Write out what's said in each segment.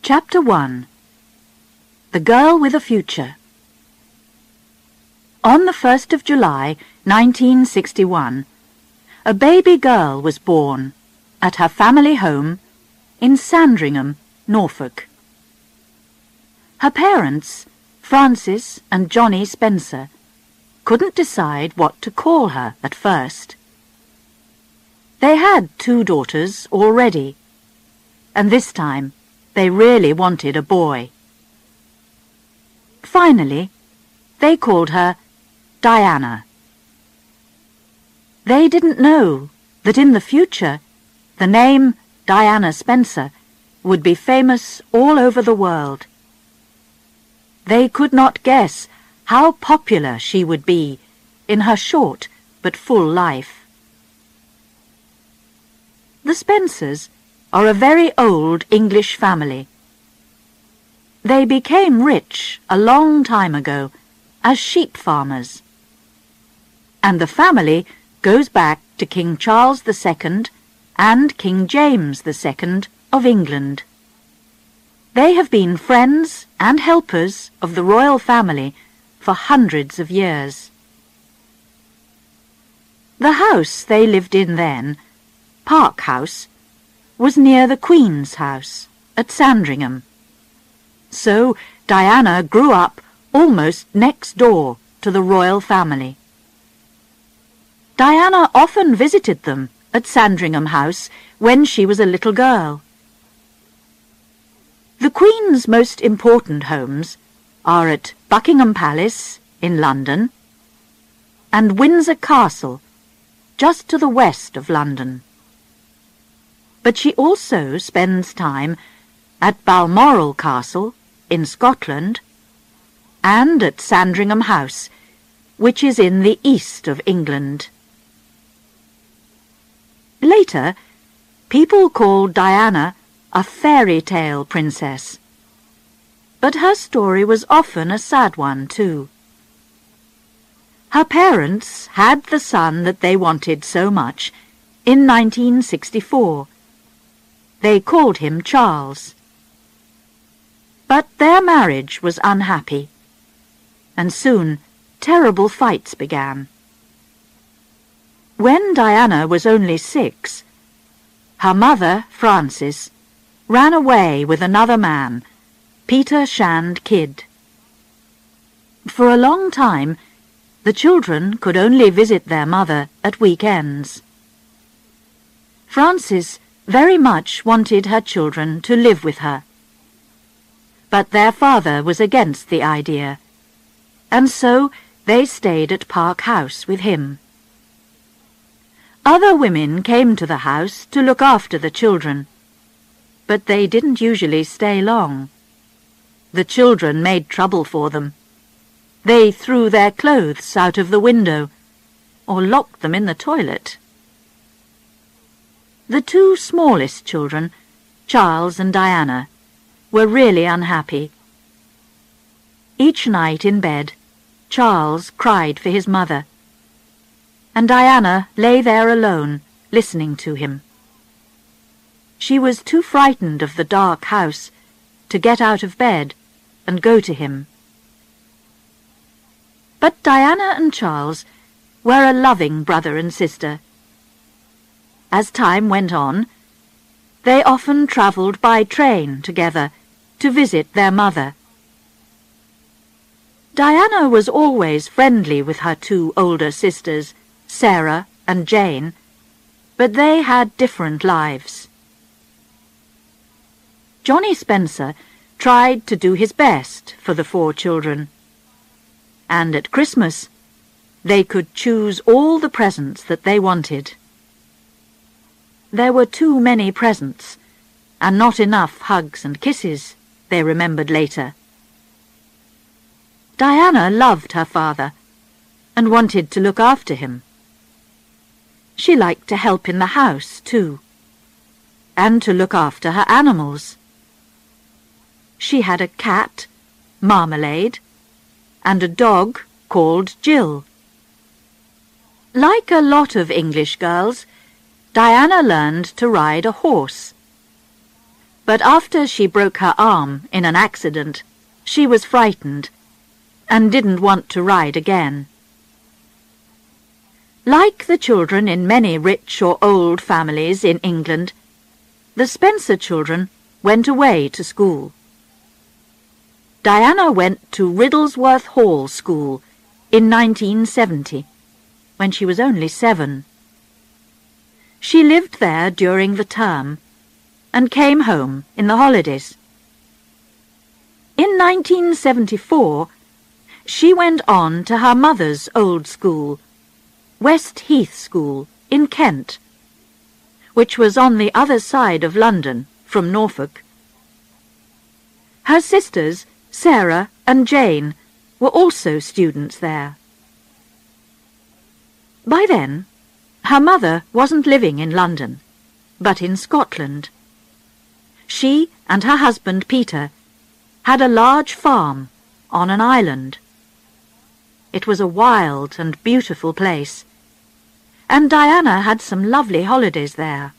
Chapter 1. The Girl with a Future. On the 1st of July, 1961, a baby girl was born at her family home in Sandringham, Norfolk. Her parents, Frances and Johnny Spencer, couldn't decide what to call her at first. They had 2 daughters already, and this time they really wanted a boy. Finally, they called her Diana. They didn't know that in the future the name Diana Spencer would be famous all over the world. They could not guess how popular she would be in her short but full life. The Spencers are a very old English family. They became rich a long time ago as sheep farmers, and the family goes back to King Charles II and King James II of England. They have been friends and helpers of the royal family for hundreds of years. The house they lived in then, Park House, was near the Queen's house at Sandringham. So Diana grew up almost next door to the royal family. Diana often visited them at Sandringham House when she was a little girl. The Queen's most important homes are at Buckingham Palace in London and Windsor Castle, just to the west of London. But she also spends time at Balmoral Castle in Scotland and at Sandringham House, which is in the east of England. Later, people called Diana a fairy tale princess, but her story was often a sad one too. Her parents had the son that they wanted so much in 1964. They called him Charles. But their marriage was unhappy, and soon terrible fights began. When Diana was only 6, her mother, Frances, ran away with another man, Peter Shand Kidd. For a long time, the children could only visit their mother at weekends. Frances very much wanted her children to live with her, but their father was against the idea, and so they stayed at Park House with him. Other women came to the house to look after the children, but they didn't usually stay long. The children made trouble for them. They threw their clothes out of the window or locked them in the toilet. The 2 smallest children, Charles and Diana, were really unhappy. Each night in bed, Charles cried for his mother, and Diana lay there alone, listening to him. She was too frightened of the dark house to get out of bed and go to him. But Diana and Charles were a loving brother and sister. As time went on, they often travelled by train together to visit their mother. Diana was always friendly with her 2 older sisters, Sarah and Jane, but they had different lives. Johnny Spencer tried to do his best for the 4 children, and at Christmas they could choose all the presents that they wanted. There were too many presents, and not enough hugs and kisses, they remembered later. Diana loved her father and wanted to look after him. She liked to help in the house, too, and to look after her animals. She had a cat, Marmalade, and a dog called Jill. Like a lot of English girls, Diana learned to ride a horse. But after she broke her arm in an accident, she was frightened and didn't want to ride again. Like the children in many rich or old families in England, the Spencer children went away to school. Diana went to Riddlesworth Hall School in 1970, when she was only 7. She lived there during the term and came home in the holidays. In 1974, she went on to her mother's old school, West Heath School in Kent, which was on the other side of London from Norfolk. Her sisters, Sarah and Jane, were also students there. By then, her mother wasn't living in London, but in Scotland. She and her husband Peter had a large farm on an island. It was a wild and beautiful place, and Diana had some lovely holidays there.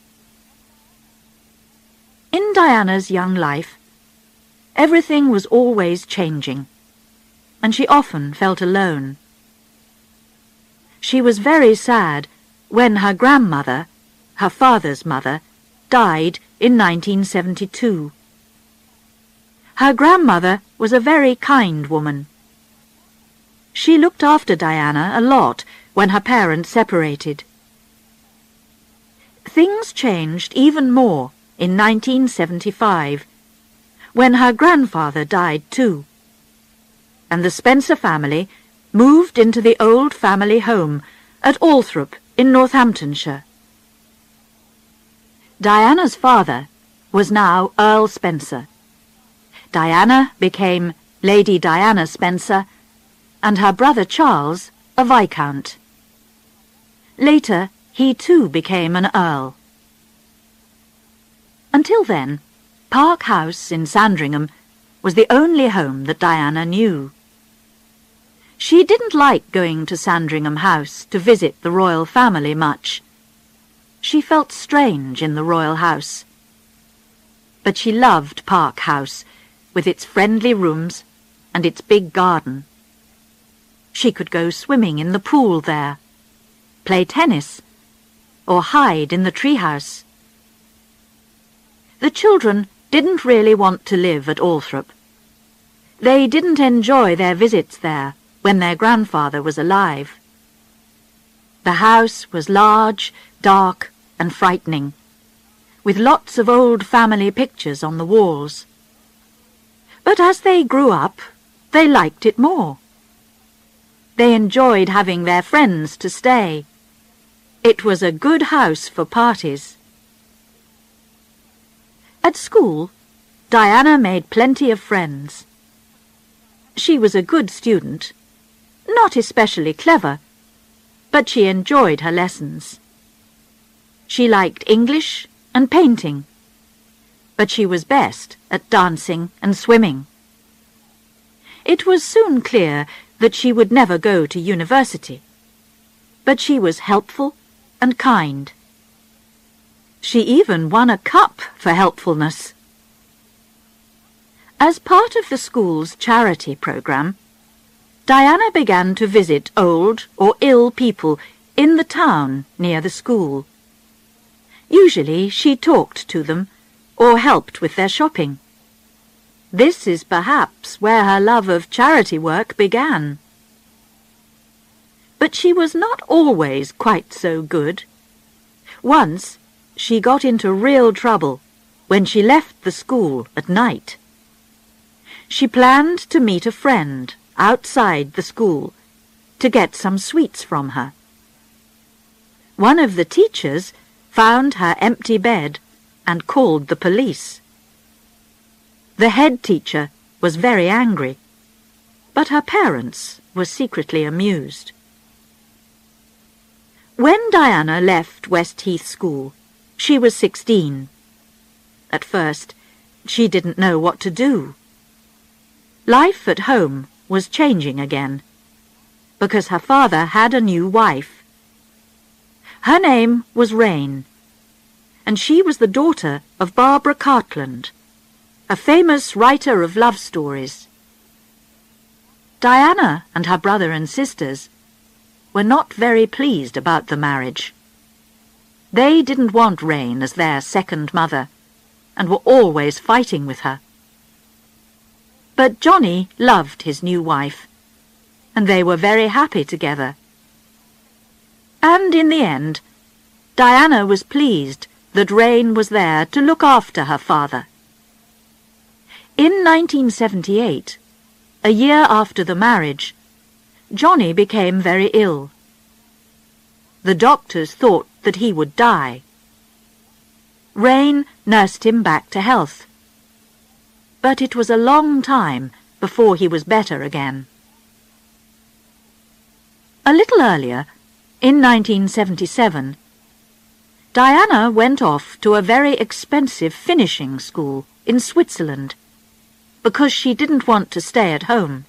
In Diana's young life, everything was always changing, and she often felt alone. She was very sad when her grandmother, her father's mother, died in 1972. Her grandmother was a very kind woman. She looked after Diana a lot when her parents separated. Things changed even more in 1975, when her grandfather died too, and the Spencer family moved into the old family home at Althorp in Northamptonshire. Diana's father was now Earl Spencer. Diana became Lady Diana Spencer, and her brother Charles a Viscount. Later, he too became an Earl. Until then, Park House in Sandringham was the only home that Diana knew. She didn't like going to Sandringham House to visit the royal family much. She felt strange in the royal house. But she loved Park House, with its friendly rooms and its big garden. She could go swimming in the pool there, play tennis, or hide in the treehouse. The children didn't really want to live at Althorp. They didn't enjoy their visits there when their grandfather was alive. The house was large, dark, and frightening, with lots of old family pictures on the walls. But as they grew up, they liked it more. They enjoyed having their friends to stay. It was a good house for parties. At school, Diana made plenty of friends. She was a good student, not especially clever, but she enjoyed her lessons. She liked English and painting, but she was best at dancing and swimming. It was soon clear that she would never go to university, but she was helpful and kind. She even won a cup for helpfulness. As part of the school's charity program, Diana began to visit old or ill people in the town near the school. Usually she talked to them or helped with their shopping. This is perhaps where her love of charity work began. But she was not always quite so good. Once, she got into real trouble when she left the school at night. She planned to meet a friend outside the school to get some sweets from her. One of the teachers found her empty bed and called the police. The head teacher was very angry, but her parents were secretly amused. When Diana left West Heath School, she was 16. At first, she didn't know what to do. Life at home was changing again, because her father had a new wife. Her name was Rain, and she was the daughter of Barbara Cartland, a famous writer of love stories. Diana and her brother and sisters were not very pleased about the marriage. They didn't want Reine as their second mother, and were always fighting with her. But Johnny loved his new wife, and they were very happy together. And in the end, Diana was pleased that Reine was there to look after her father. In 1978, a year after the marriage, Johnny became very ill. The doctors thought that he would die. Reine nursed him back to health, but it was a long time before he was better again. A little earlier, in 1977, Diana went off to a very expensive finishing school in Switzerland because she didn't want to stay at home.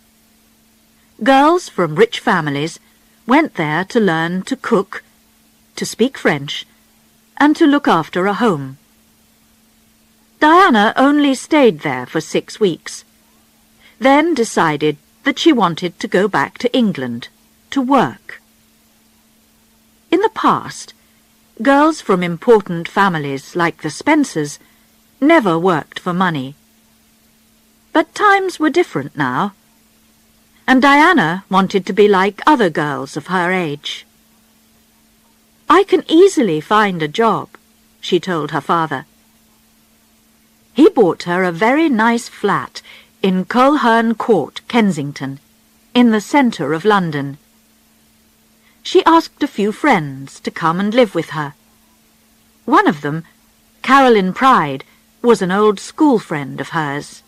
Girls from rich families went there to learn to cook, to speak French, and to look after a home. Diana only stayed there for 6 weeks, then decided that she wanted to go back to England to work. In the past, girls from important families like the Spencers never worked for money. But times were different now, and Diana wanted to be like other girls of her age. "I can easily find a job," she told her father. He bought her a very nice flat in Coleherne Court, Kensington, in the centre of London. She asked a few friends to come and live with her. One of them, Caroline Pride, was an old school friend of hers.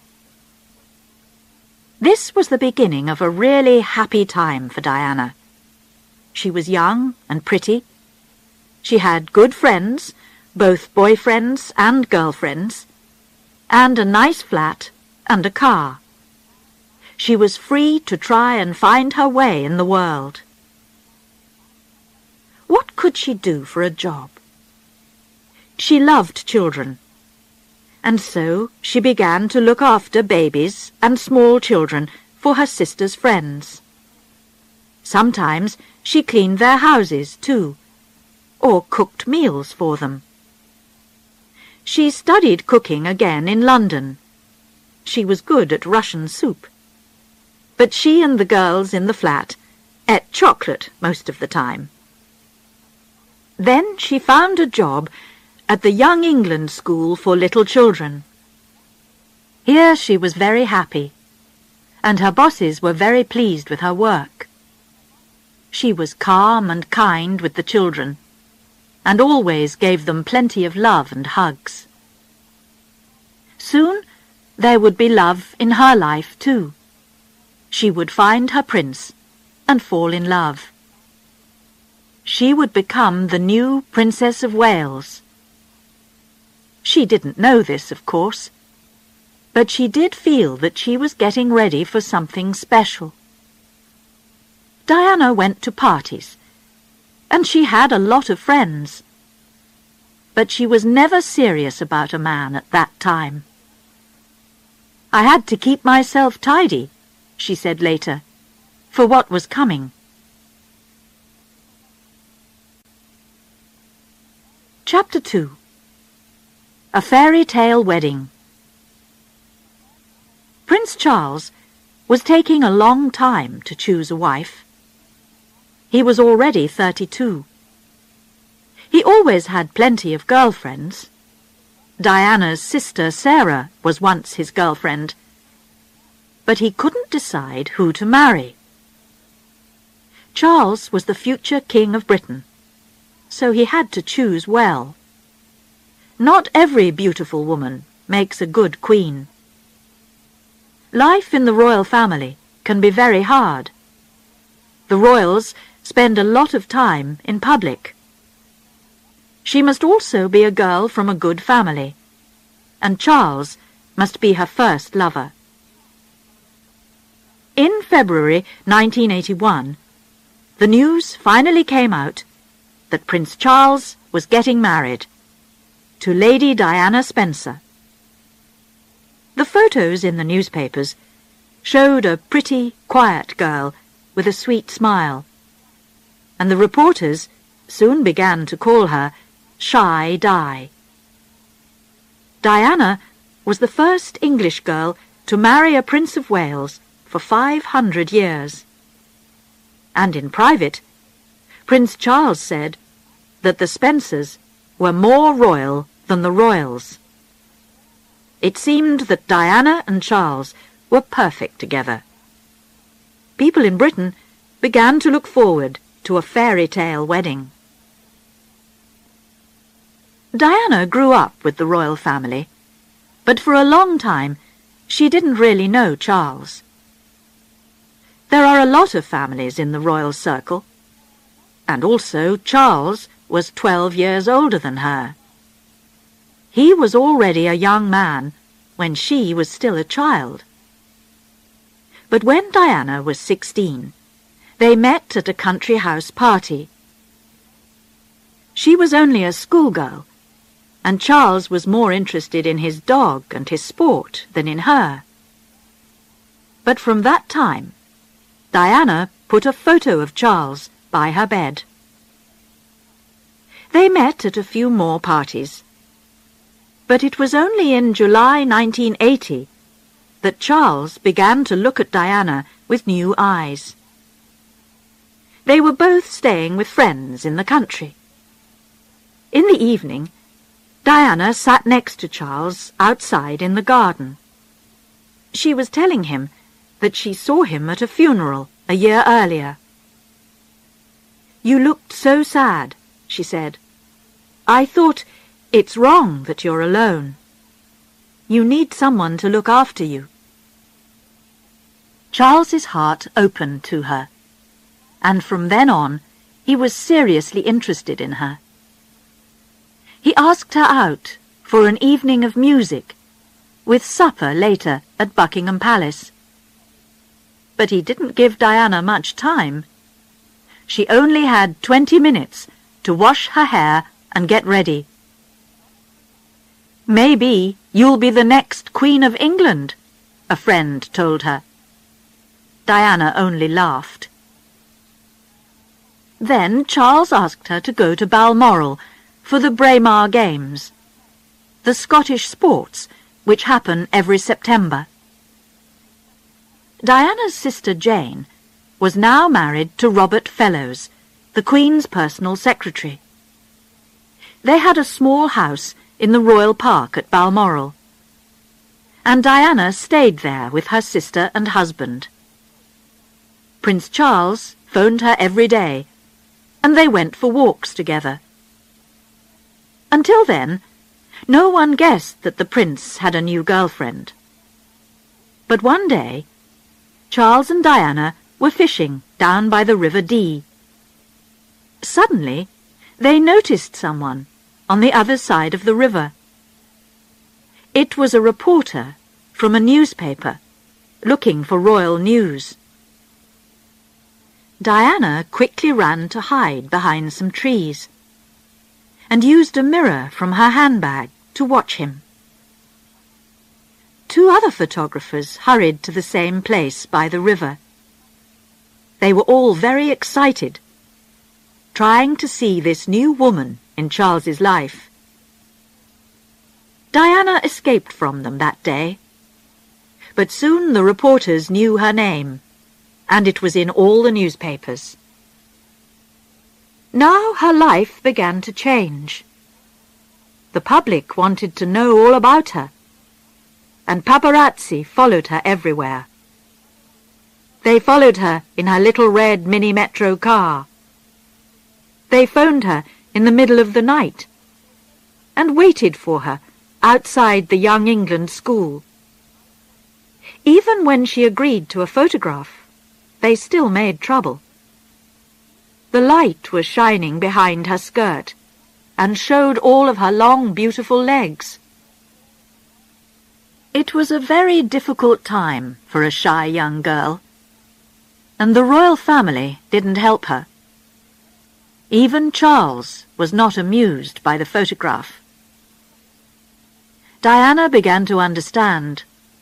This was the beginning of a really happy time for Diana. She was young and pretty. She had good friends, both boyfriends and girlfriends, and a nice flat and a car. She was free to try and find her way in the world. What could she do for a job? She loved children, and so she began to look after babies and small children for her sister's friends. Sometimes she cleaned their houses too, or cooked meals for them. She studied cooking again in London. She was good at Russian soup. But she and the girls in the flat ate chocolate most of the time. Then she found a job at the Young England School for Little Children. Here she was very happy, and her bosses were very pleased with her work. She was calm and kind with the children, and always gave them plenty of love and hugs. Soon there would be love in her life too. She would find her prince and fall in love. She would become the new Princess of Wales. She didn't know this, of course, but she did feel that she was getting ready for something special. Diana went to parties, and she had a lot of friends. But she was never serious about a man at that time. "I had to keep myself tidy," she said later, "for what was coming." Chapter 2. A Fairy Tale Wedding. Prince Charles was taking a long time to choose a wife. He was already 32. He always had plenty of girlfriends. Diana's sister Sarah was once his girlfriend, but he couldn't decide who to marry. Charles was the future King of Britain, so he had to choose well. Not every beautiful woman makes a good queen. Life in the royal family can be very hard. The royals spend a lot of time in public. She must also be a girl from a good family, and Charles must be her first lover. In February 1981, the news finally came out that Prince Charles was getting married to Lady Diana Spencer. The photos in the newspapers showed a pretty, quiet girl with a sweet smile, and the reporters soon began to call her Shy Di. Diana was the first English girl to marry a Prince of Wales for 500 years. And in private, Prince Charles said that the Spencers were more royal than the royals. It seemed that Diana and Charles were perfect together. People in Britain began to look forward to a fairy tale wedding. Diana grew up with the royal family, but for a long time she didn't really know Charles. There are a lot of families in the royal circle, and also Charles was 12 years older than her. He was already a young man when she was still a child. But when Diana was 16, they met at a country house party. She was only a schoolgirl, and Charles was more interested in his dog and his sport than in her. But from that time, Diana put a photo of Charles by her bed. They met at a few more parties, but it was only in July 1980 that Charles began to look at Diana with new eyes. They were both staying with friends in the country. In the evening, Diana sat next to Charles outside in the garden. She was telling him that she saw him at a funeral a year earlier. "You looked so sad," she said. "I thought, it's wrong that you're alone. You need someone to look after you." Charles's heart opened to her, and from then on he was seriously interested in her. He asked her out for an evening of music, with supper later at Buckingham Palace. But he didn't give Diana much time. She only had 20 minutes to wash her hair and get ready. "Maybe you'll be the next Queen of England," a friend told her. Diana only laughed. Then Charles asked her to go to Balmoral for the Braemar Games, the Scottish sports which happen every September. Diana's sister Jane was now married to Robert Fellowes, the Queen's personal secretary. They had a small house in the Royal Park at Balmoral, and Diana stayed there with her sister and husband. Prince Charles phoned her every day, and they went for walks together. Until then, no one guessed that the prince had a new girlfriend. But one day, Charles and Diana were fishing down by the River Dee. Suddenly, they noticed someone on the other side of the river. It was a reporter from a newspaper looking for royal news. Diana quickly ran to hide behind some trees and used a mirror from her handbag to watch him. Two other photographers hurried to the same place by the river. They were all very excited, trying to see this new woman in Charles's life. Diana escaped from them that day, but soon the reporters knew her name, and it was in all the newspapers. Now her life began to change. The public wanted to know all about her, and paparazzi followed her everywhere. They followed her in her little red mini-metro car. They phoned her in the middle of the night and waited for her outside the Young England School. Even when she agreed to a photograph, they still made trouble. The light was shining behind her skirt and showed all of her long, beautiful legs. It was a very difficult time for a shy young girl, and the royal family didn't help her. Even Charles was not amused by the photograph. Diana began to understand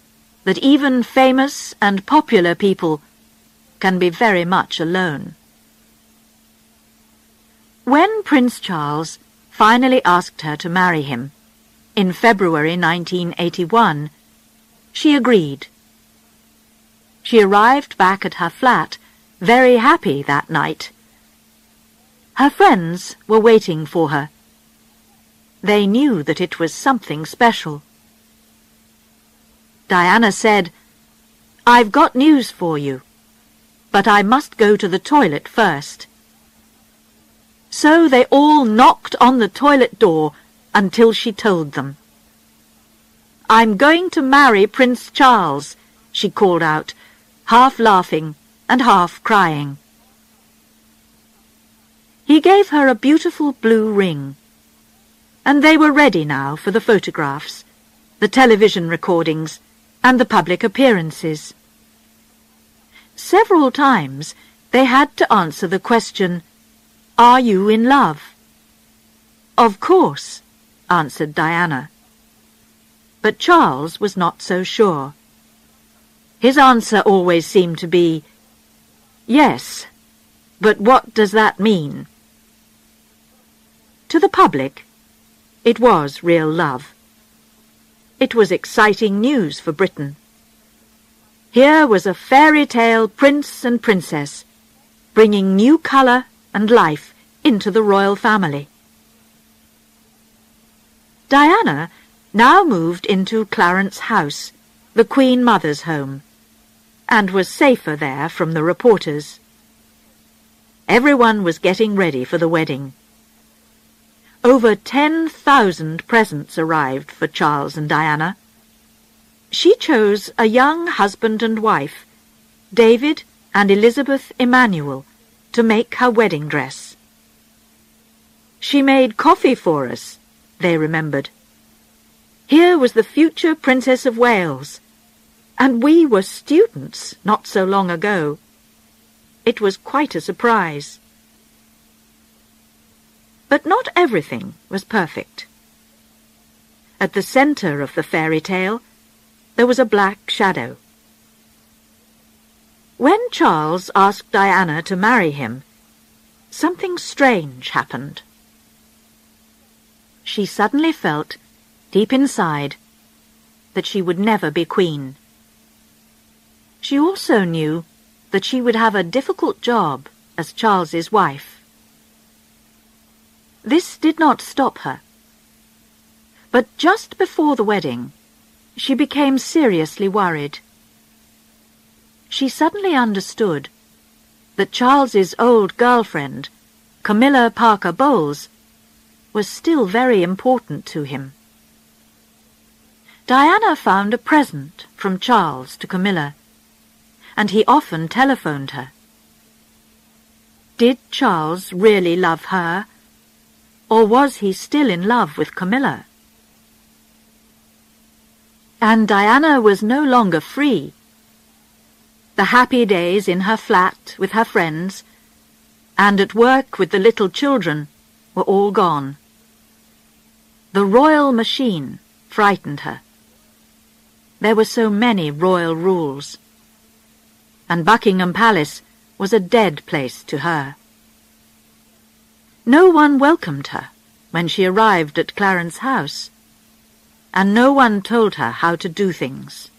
that even famous and popular people can be very much alone. When Prince Charles finally asked her to marry him, in February 1981, she agreed. She arrived back at her flat very happy that night. Her friends were waiting for her. They knew that it was something special. Diana said, "I've got news for you, but I must go to the toilet first." So they all knocked on the toilet door until she told them. "I'm going to marry Prince Charles," she called out, half laughing and half crying. He gave her a beautiful blue ring, and they were ready now for the photographs, the television recordings, and the public appearances. Several times they had to answer the question, "Are you in love?" "Of course," answered Diana. But Charles was not so sure. His answer always seemed to be, "Yes, but what does that mean?" To the public, it was real love. It was exciting news for Britain. Here was a fairy tale prince and princess, bringing new colour and life into the royal family. Diana now moved into Clarence House, the Queen Mother's home, and was safer there from the reporters. Everyone was getting ready for the wedding. Over 10,000 presents arrived for Charles and Diana. She chose a young husband and wife, David and Elizabeth Emanuel, to make her wedding dress. "She made coffee for us," they remembered. Here was the future Princess of Wales, and we were students not so long ago. It was quite a surprise. But not everything was perfect. At the centre of the fairy tale, there was a black shadow. When Charles asked Diana to marry him, something strange happened. She suddenly felt, deep inside, that she would never be queen. She also knew that she would have a difficult job as Charles's wife. This did not stop her. But just before the wedding, she became seriously worried. She suddenly understood that Charles's old girlfriend, Camilla Parker Bowles, was still very important to him. Diana found a present from Charles to Camilla, and he often telephoned her. Did Charles really love her, or was he still in love with Camilla? And Diana was no longer free. The happy days in her flat with her friends, and at work with the little children, were all gone. The royal machine frightened her. There were so many royal rules, and Buckingham Palace was a dead place to her. No one welcomed her when she arrived at Clarence House, and no one told her how to do things.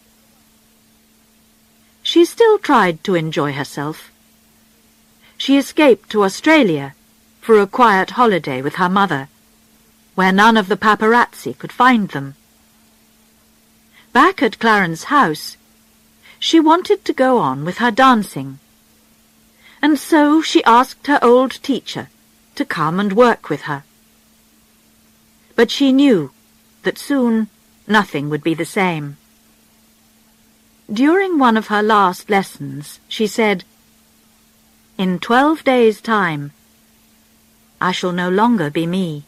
She still tried to enjoy herself. She escaped to Australia for a quiet holiday with her mother, where none of the paparazzi could find them. Back at Clarence House, she wanted to go on with her dancing, and so she asked her old teacher to come and work with her. But she knew that soon nothing would be the same. During one of her last lessons, she said, "In 12 days' time, I shall no longer be me."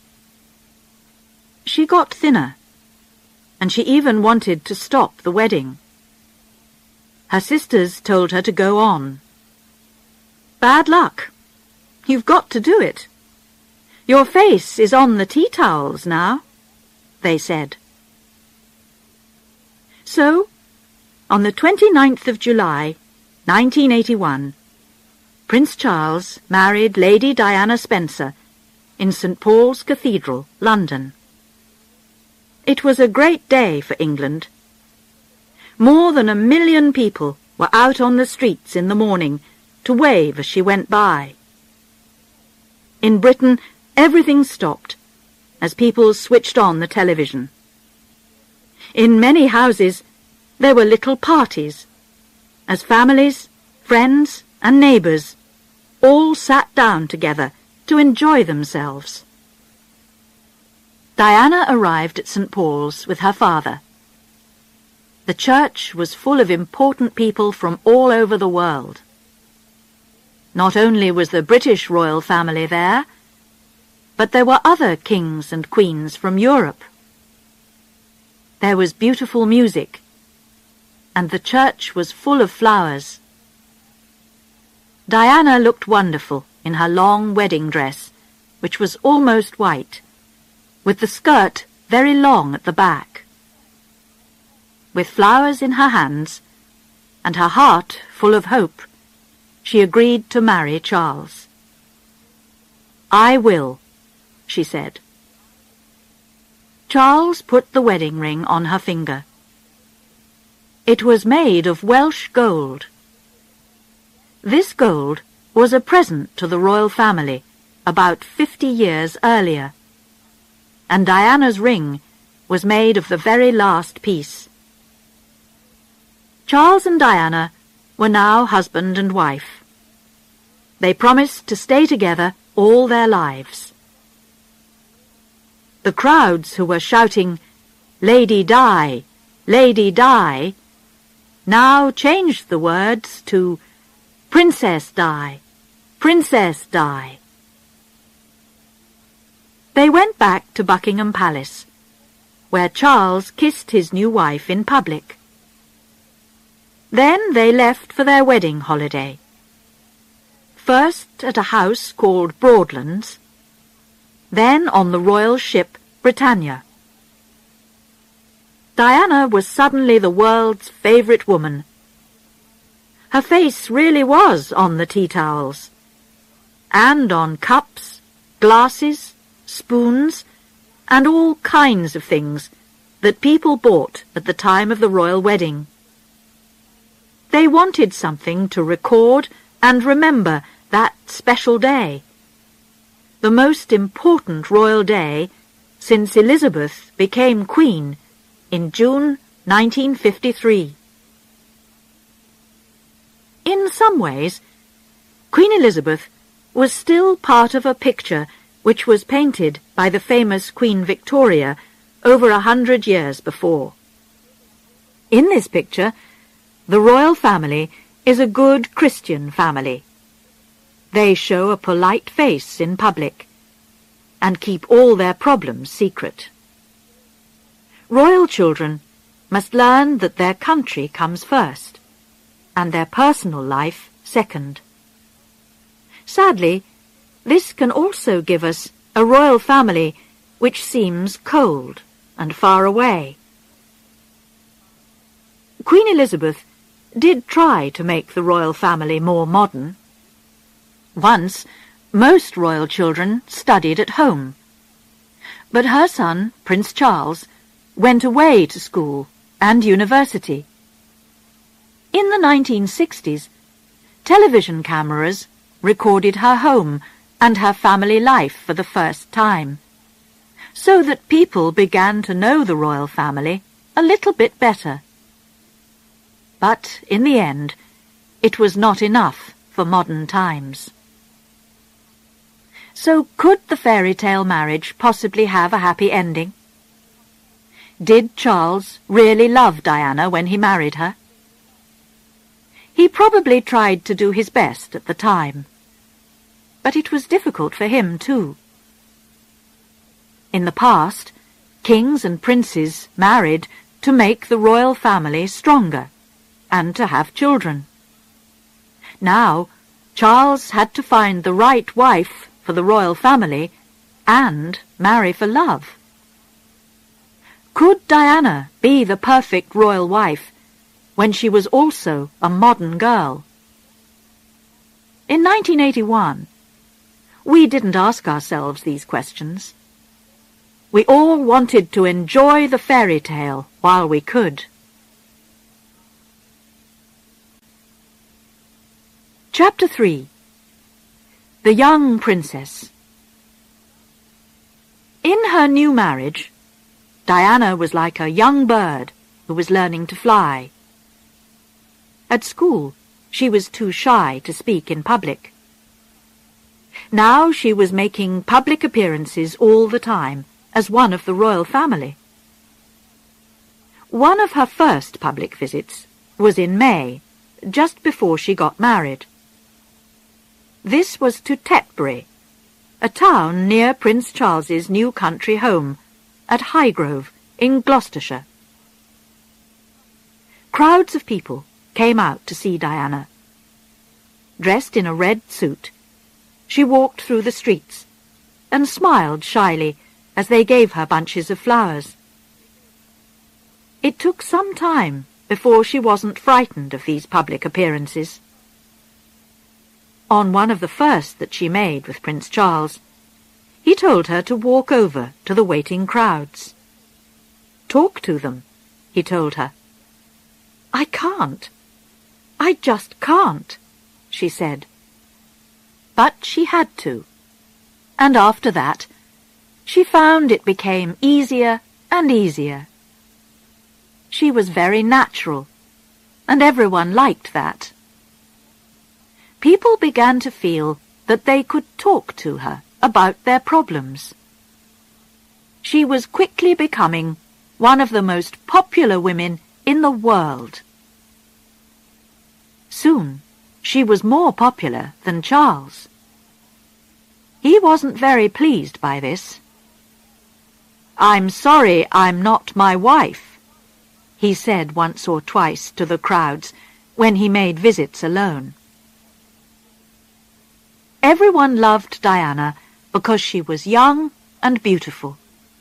She got thinner, and she even wanted to stop the wedding. Her sisters told her to go on. "Bad luck. You've got to do it. Your face is on the tea towels now," they said. So On the 29th of July, 1981, Prince Charles married Lady Diana Spencer in St. Paul's Cathedral, London. It was a great day for England. More than 1 million people were out on the streets in the morning to wave as she went by. In Britain, everything stopped as people switched on the television. In many houses, there were little parties, as families, friends, and neighbours all sat down together to enjoy themselves. Diana arrived at St. Paul's with her father. The church was full of important people from all over the world. Not only was the British royal family there, but there were other kings and queens from Europe. There was beautiful music, and the church was full of flowers. Diana looked wonderful in her long wedding dress, which was almost white, with the skirt very long at the back. With flowers in her hands, and her heart full of hope, she agreed to marry Charles. "I will," she said. Charles put the wedding ring on her finger. It was made of Welsh gold. This gold was a present to the royal family about 50 years earlier, and Diana's ring was made of the very last piece. Charles and Diana were now husband and wife. They promised to stay together all their lives. The crowds who were shouting, "Lady Di! Lady Di!" now changed the words to "Princess Di! Princess Di!" They went back to Buckingham Palace, where Charles kissed his new wife in public. Then they left for their wedding holiday. First at a house called Broadlands, then on the royal ship Britannia. Diana was suddenly the world's favourite woman. Her face really was on the tea towels, and on cups, glasses, spoons, and all kinds of things that people bought at the time of the royal wedding. They wanted something to record and remember that special day, the most important royal day since Elizabeth became Queen in June 1953. In some ways, Queen Elizabeth was still part of a picture which was painted by the famous Queen Victoria over 100 years before. In this picture, the royal family is a good Christian family. They show a polite face in public and keep all their problems secret. Royal children must learn that their country comes first and their personal life second. Sadly, this can also give us a royal family which seems cold and far away. Queen Elizabeth did try to make the royal family more modern. Once, most royal children studied at home, but her son, Prince Charles, went away to school and university. In the 1960s, television cameras recorded her home and her family life for the first time, so that people began to know the royal family a little bit better. But in the end, it was not enough for modern times. So could the fairy tale marriage possibly have a happy ending? Did Charles really love Diana when he married her? He probably tried to do his best at the time, but it was difficult for him too. In the past, kings and princes married to make the royal family stronger and to have children. Now, Charles had to find the right wife for the royal family and marry for love. Could Diana be the perfect royal wife when she was also a modern girl. In 1981, we didn't ask ourselves these questions. We all wanted to enjoy the fairy tale while we could. Chapter 3. The Young Princess. In her new marriage, Diana was like a young bird who was learning to fly. At school, she was too shy to speak in public. Now she was making public appearances all the time as one of the royal family. One of her first public visits was in May, just before she got married. This was to Tetbury, a town near Prince Charles's new country home at Highgrove in Gloucestershire. Crowds of people came out to see Diana. Dressed in a red suit, she walked through the streets and smiled shyly as they gave her bunches of flowers. It took some time before she wasn't frightened of these public appearances. On one of the first that she made with Prince Charles, he told her to walk over to the waiting crowds. "Talk to them," he told her. "I can't. I just can't," she said. But she had to, and after that, she found it became easier and easier. She was very natural, and everyone liked that. People began to feel that they could talk to her about their problems. She was quickly becoming one of the most popular women in the world. Soon, she was more popular than Charles. He wasn't very pleased by this. "I'm sorry I'm not my wife," he said once or twice to the crowds when he made visits alone. Everyone loved Diana because she was young and beautiful.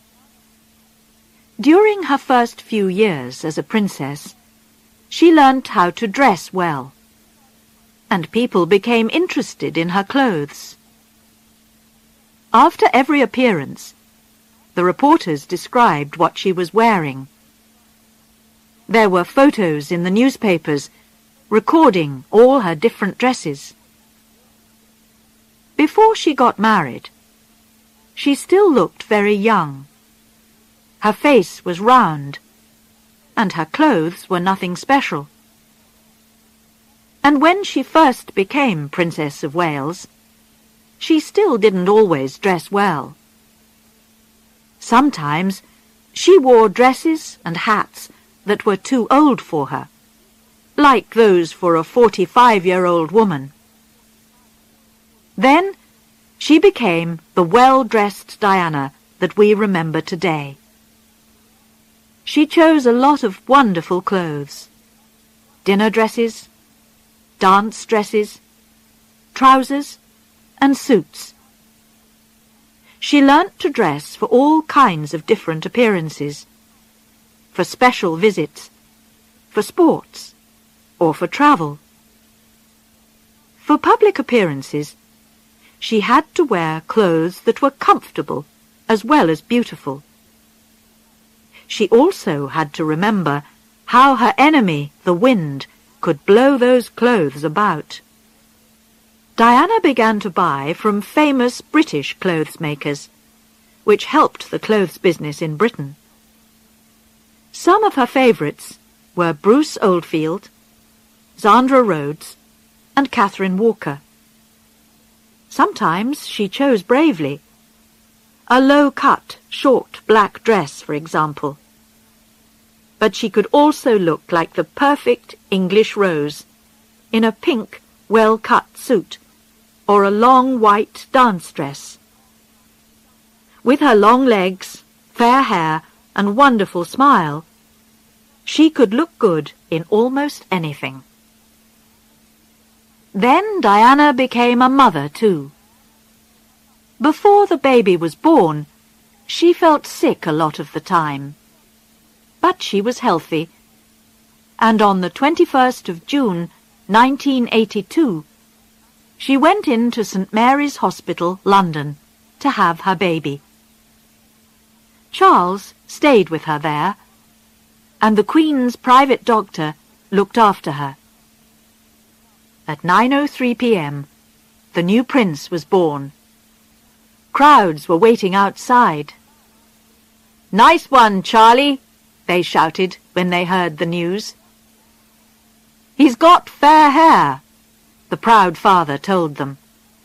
During her first few years as a princess, she learnt how to dress well, and people became interested in her clothes. After every appearance, the reporters described what she was wearing. There were photos in the newspapers recording all her different dresses. Before she got married, she still looked very young. Her face was round, and her clothes were nothing special. And when she first became Princess of Wales, she still didn't always dress well. Sometimes she wore dresses and hats that were too old for her, like those for a 45-year-old woman. Then she became the well-dressed Diana that we remember today. She chose a lot of wonderful clothes: dinner dresses, dance dresses, trousers, and suits. She learnt to dress for all kinds of different appearances, for special visits, for sports, or for travel. For public appearances, she had to wear clothes that were comfortable as well as beautiful. She also had to remember how her enemy, the wind, could blow those clothes about. Diana began to buy from famous British clothes makers, which helped the clothes business in Britain. Some of her favourites were Bruce Oldfield, Zandra Rhodes, and Catherine Walker. Sometimes she chose bravely. A low-cut, short black dress, for example. But she could also look like the perfect English rose in a pink, well-cut suit or a long white dance dress. With her long legs, fair hair, and wonderful smile, she could look good in almost anything. Then Diana became a mother too. Before the baby was born, she felt sick a lot of the time. But she was healthy, and on the 21st of June, 1982, she went into St. Mary's Hospital, London, to have her baby. Charles stayed with her there, and the Queen's private doctor looked after her. At 9:03 p.m., the new prince was born. Crowds were waiting outside. "Nice one, Charlie," they shouted when they heard the news. "He's got fair hair," the proud father told them.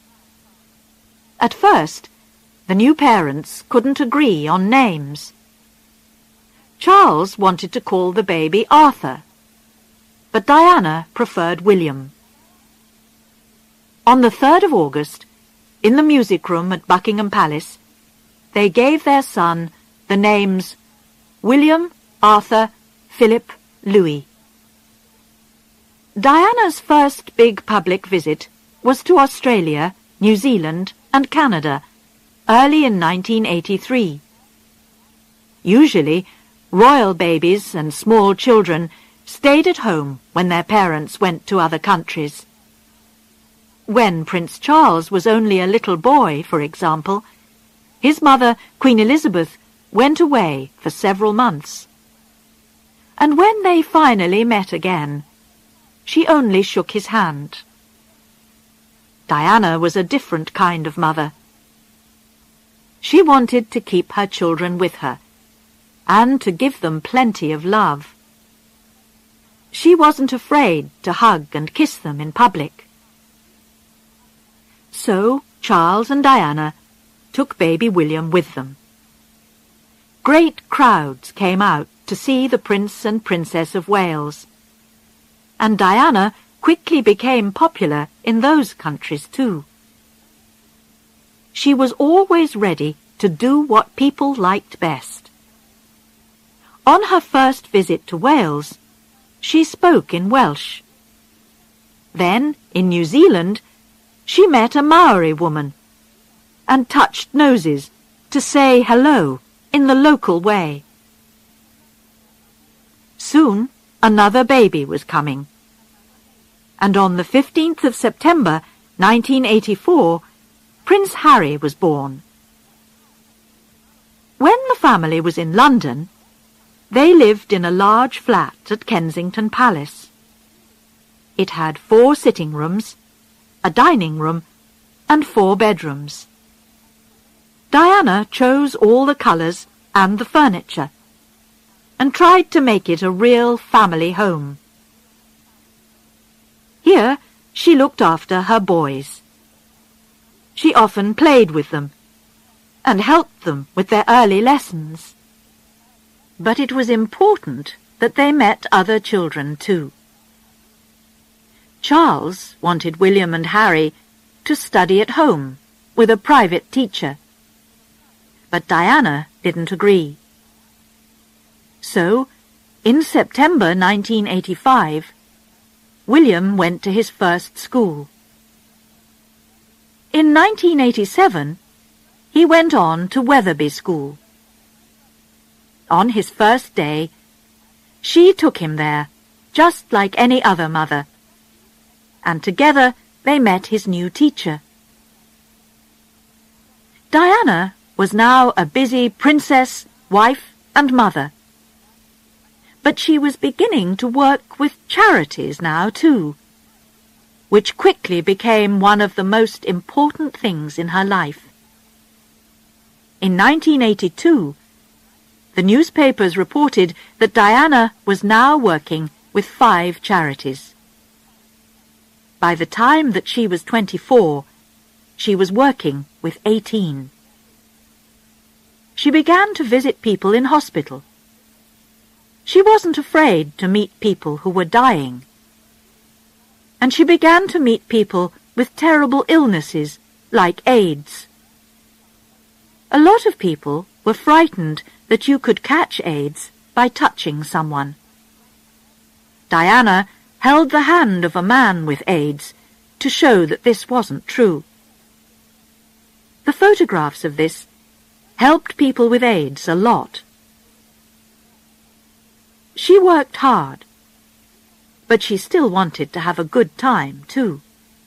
At first, the new parents couldn't agree on names. Charles wanted to call the baby Arthur, but Diana preferred William. On the 3rd of August, in the music room at Buckingham Palace, they gave their son the names William, Arthur, Philip, Louis. Diana's first big public visit was to Australia, New Zealand, and Canada, early in 1983. Usually, royal babies and small children stayed at home when their parents went to other countries. When Prince Charles was only a little boy, for example, his mother, Queen Elizabeth, went away for several months. And when they finally met again, she only shook his hand. Diana was a different kind of mother. She wanted to keep her children with her, and to give them plenty of love. She wasn't afraid to hug and kiss them in public. So Charles and Diana took baby William with them. Great crowds came out to see the Prince and Princess of Wales, and Diana quickly became popular in those countries too. She was always ready to do what people liked best. On her first visit to Wales, she spoke in Welsh. Then, in New Zealand, she met a Maori woman and touched noses to say hello in the local way. Soon, another baby was coming. And on the 15th of September, 1984, Prince Harry was born. When the family was in London, they lived in a large flat at Kensington Palace. It had 4 sitting rooms, a dining room, and 4 bedrooms. Diana chose all the colours and the furniture, and tried to make it a real family home. Here she looked after her boys. She often played with them, and helped them with their early lessons. But it was important that they met other children too. Charles wanted William and Harry to study at home with a private teacher, but Diana didn't agree. So, in September 1985, William went to his first school. In 1987, he went on to Wetherby School. On his first day, she took him there, just like any other mother, and together they met his new teacher. Diana was now a busy princess, wife, and mother. But she was beginning to work with charities now too, which quickly became one of the most important things in her life. In 1982, the newspapers reported that Diana was now working with 5 charities. By the time that she was 24, she was working with 18. She began to visit people in hospital. She wasn't afraid to meet people who were dying. And she began to meet people with terrible illnesses like AIDS. A lot of people were frightened that you could catch AIDS by touching someone. Diana held the hand of a man with AIDS to show that this wasn't true. The photographs of this helped people with AIDS a lot. She worked hard, but she still wanted to have a good time, too.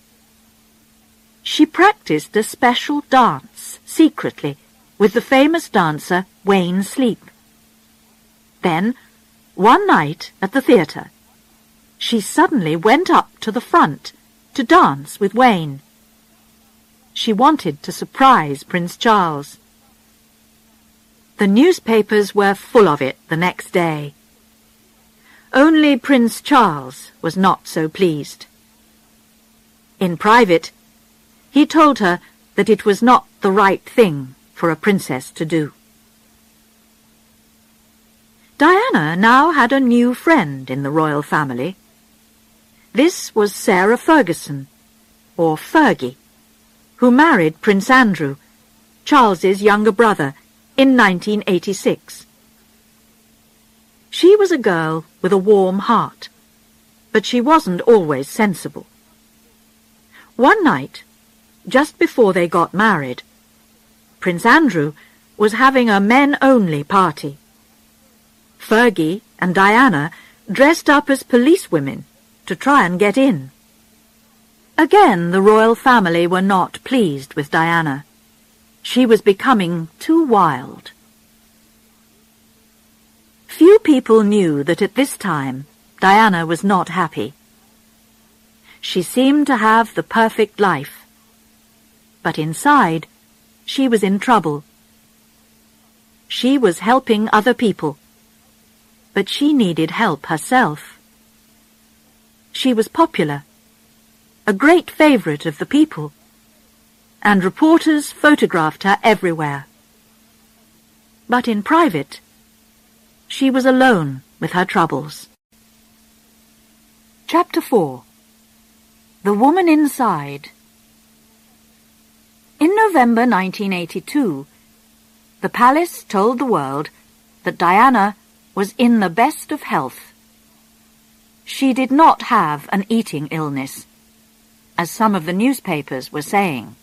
She practiced a special dance, secretly, with the famous dancer Wayne Sleep. Then, one night at the theatre, she suddenly went up to the front to dance with Wayne. She wanted to surprise Prince Charles. The newspapers were full of it the next day. Only Prince Charles was not so pleased. In private, he told her that it was not the right thing for a princess to do. Diana now had a new friend in the royal family. This was Sarah Ferguson, or Fergie, who married Prince Andrew, Charles's younger brother, in 1986. She was a girl with a warm heart, but she wasn't always sensible. One night, just before they got married, Prince Andrew was having a men-only party. Fergie and Diana dressed up as policewomen to try and get in. Again, the royal family were not pleased with Diana. She was becoming too wild. Few people knew that at this time Diana was not happy. She seemed to have the perfect life, but inside she was in trouble. She was helping other people, but she needed help herself. She was popular, a great favorite of the people, and reporters photographed her everywhere. But in private, she was alone with her troubles. Chapter 4. The Woman Inside. In November 1982, the palace told the world that Diana was in the best of health. She did not have an eating illness, as some of the newspapers were saying.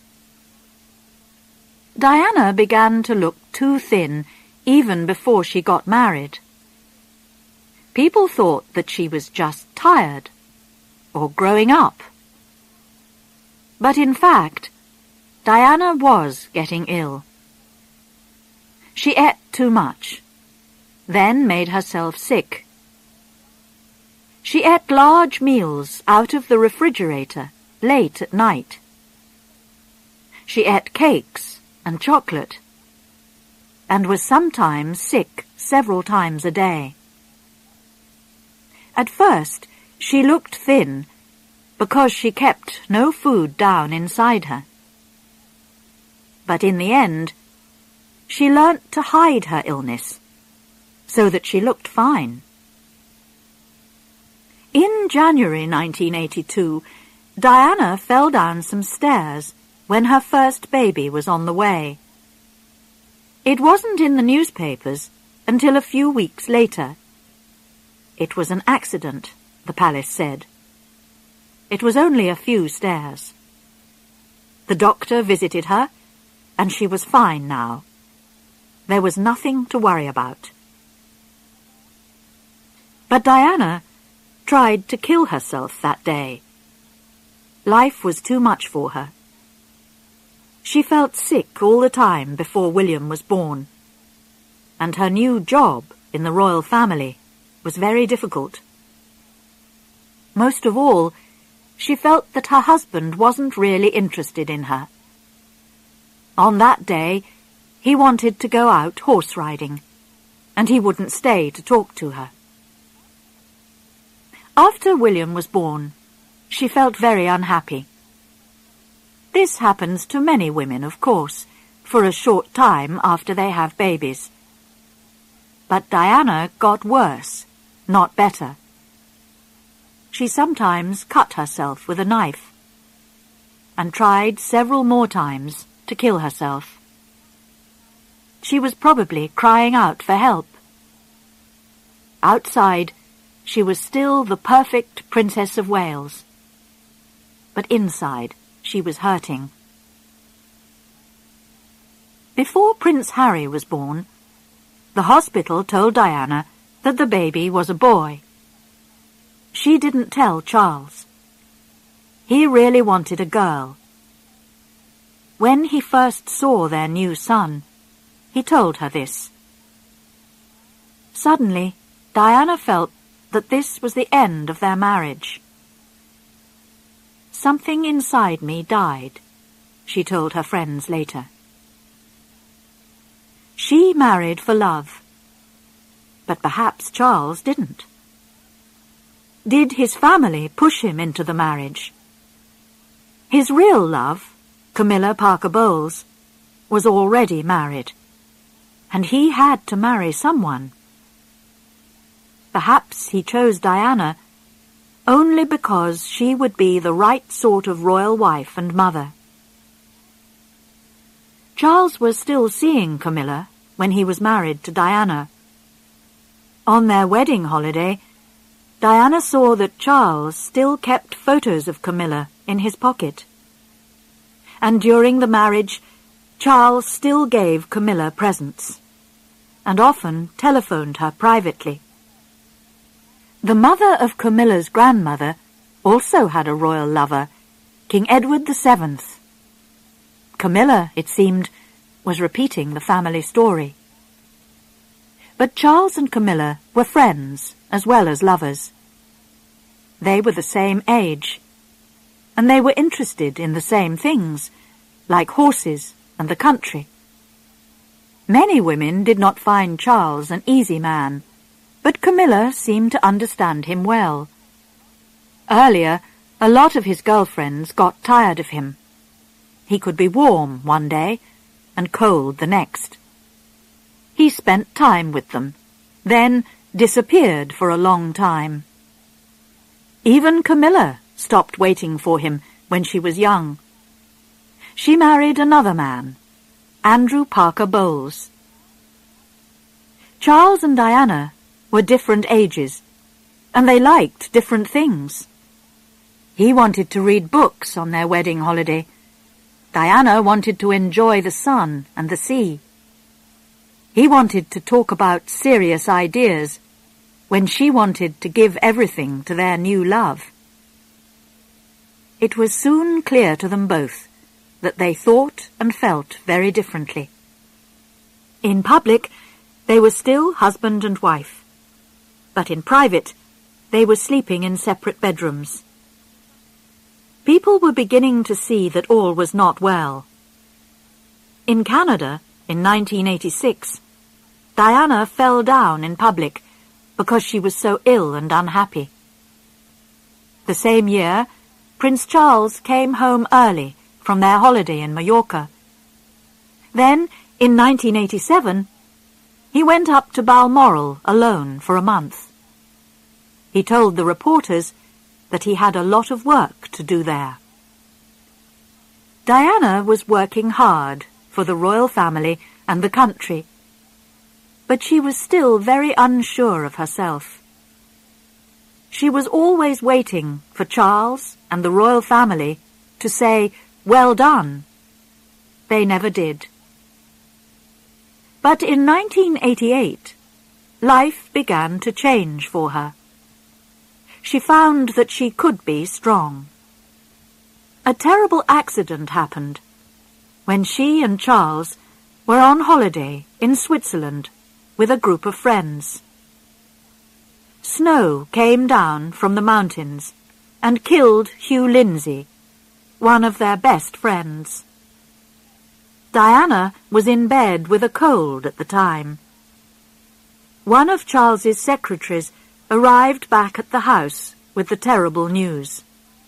Diana began to look too thin even before she got married. People thought that she was just tired or growing up. But in fact, Diana was getting ill. She ate too much, then made herself sick. She ate large meals out of the refrigerator late at night. She ate cakes and chocolate, and was sometimes sick several times a day. At first, she looked thin because she kept no food down inside her. But in the end, she learnt to hide her illness so that she looked fine. In January 1982, Diana fell down some stairs when her first baby was on the way. It wasn't in the newspapers until a few weeks later. It was an accident, the palace said. It was only a few stairs. The doctor visited her, and she was fine now. There was nothing to worry about. But Diana tried to kill herself that day. Life was too much for her. She felt sick all the time before William was born, and her new job in the royal family was very difficult. Most of all, she felt that her husband wasn't really interested in her. On that day, he wanted to go out horse riding, and he wouldn't stay to talk to her. After William was born, she felt very unhappy. This happens to many women, of course, for a short time after they have babies. But Diana got worse, not better. She sometimes cut herself with a knife, and tried several more times to kill herself. She was probably crying out for help. Outside, she was still the perfect Princess of Wales. But inside, she was hurting. Before Prince Harry was born, the hospital told Diana that the baby was a boy. she didn't tell Charles. He really wanted a girl. When he first saw their new son, he told her this. Suddenly, Diana felt that this was the end of their marriage. "Something inside me died," she told her friends later. She married for love, but perhaps Charles didn't. Did his family push him into the marriage? His real love, Camilla Parker Bowles, was already married, and he had to marry someone. Perhaps he chose Diana only because she would be the right sort of royal wife and mother. Charles was still seeing Camilla when he was married to Diana. On their wedding holiday, Diana saw that Charles still kept photos of Camilla in his pocket. And during the marriage, Charles still gave Camilla presents, and often telephoned her privately. The mother of Camilla's grandmother also had a royal lover, King Edward VII. Camilla, it seemed, was repeating the family story. But Charles and Camilla were friends as well as lovers. They were the same age, and they were interested in the same things, like horses and the country. Many women did not find Charles an easy man, but Camilla seemed to understand him well. Earlier, a lot of his girlfriends got tired of him. He could be warm one day and cold the next. He spent time with them, then disappeared for a long time. Even Camilla stopped waiting for him when she was young. She married another man, Andrew Parker Bowles. Charles and Diana were different ages, and they liked different things. He wanted to read books on their wedding holiday. Diana wanted to enjoy the sun and the sea. He wanted to talk about serious ideas when she wanted to give everything to their new love. It was soon clear to them both that they thought and felt very differently. In public, they were still husband and wife, but in private, they were sleeping in separate bedrooms. People were beginning to see that all was not well. In Canada, in 1986, Diana fell down in public because she was so ill and unhappy. The same year, Prince Charles came home early from their holiday in Mallorca. Then, in 1987, he went up to Balmoral alone for a month. He told the reporters that he had a lot of work to do there. Diana was working hard for the royal family and the country, but she was still very unsure of herself. She was always waiting for Charles and the royal family to say, "Well done." They never did. But in 1988, life began to change for her. She found that she could be strong. A terrible accident happened when she and Charles were on holiday in Switzerland with a group of friends. Snow came down from the mountains and killed Hugh Lindsay, one of their best friends. Diana was in bed with a cold at the time. One of Charles's secretaries arrived back at the house with the terrible news.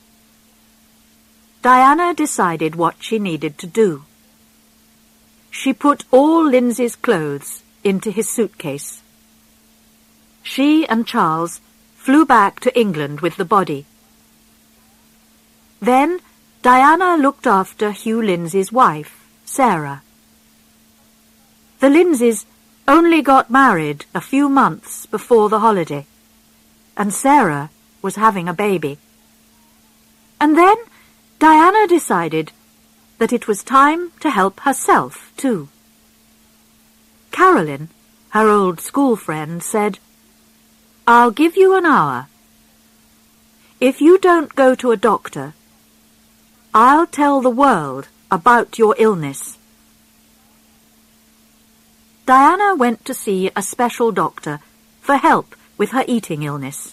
Diana decided what she needed to do. She put all Lindsay's clothes into his suitcase. She and Charles flew back to England with the body. Then Diana looked after Hugh Lindsay's wife, Sarah. The Lindsays only got married a few months before the holiday, and Sarah was having a baby. And then Diana decided that it was time to help herself too. Caroline, her old school friend, said, "I'll give you an hour. If you don't go to a doctor, I'll tell the world about your illness." Diana went to see a special doctor for help with her eating illness.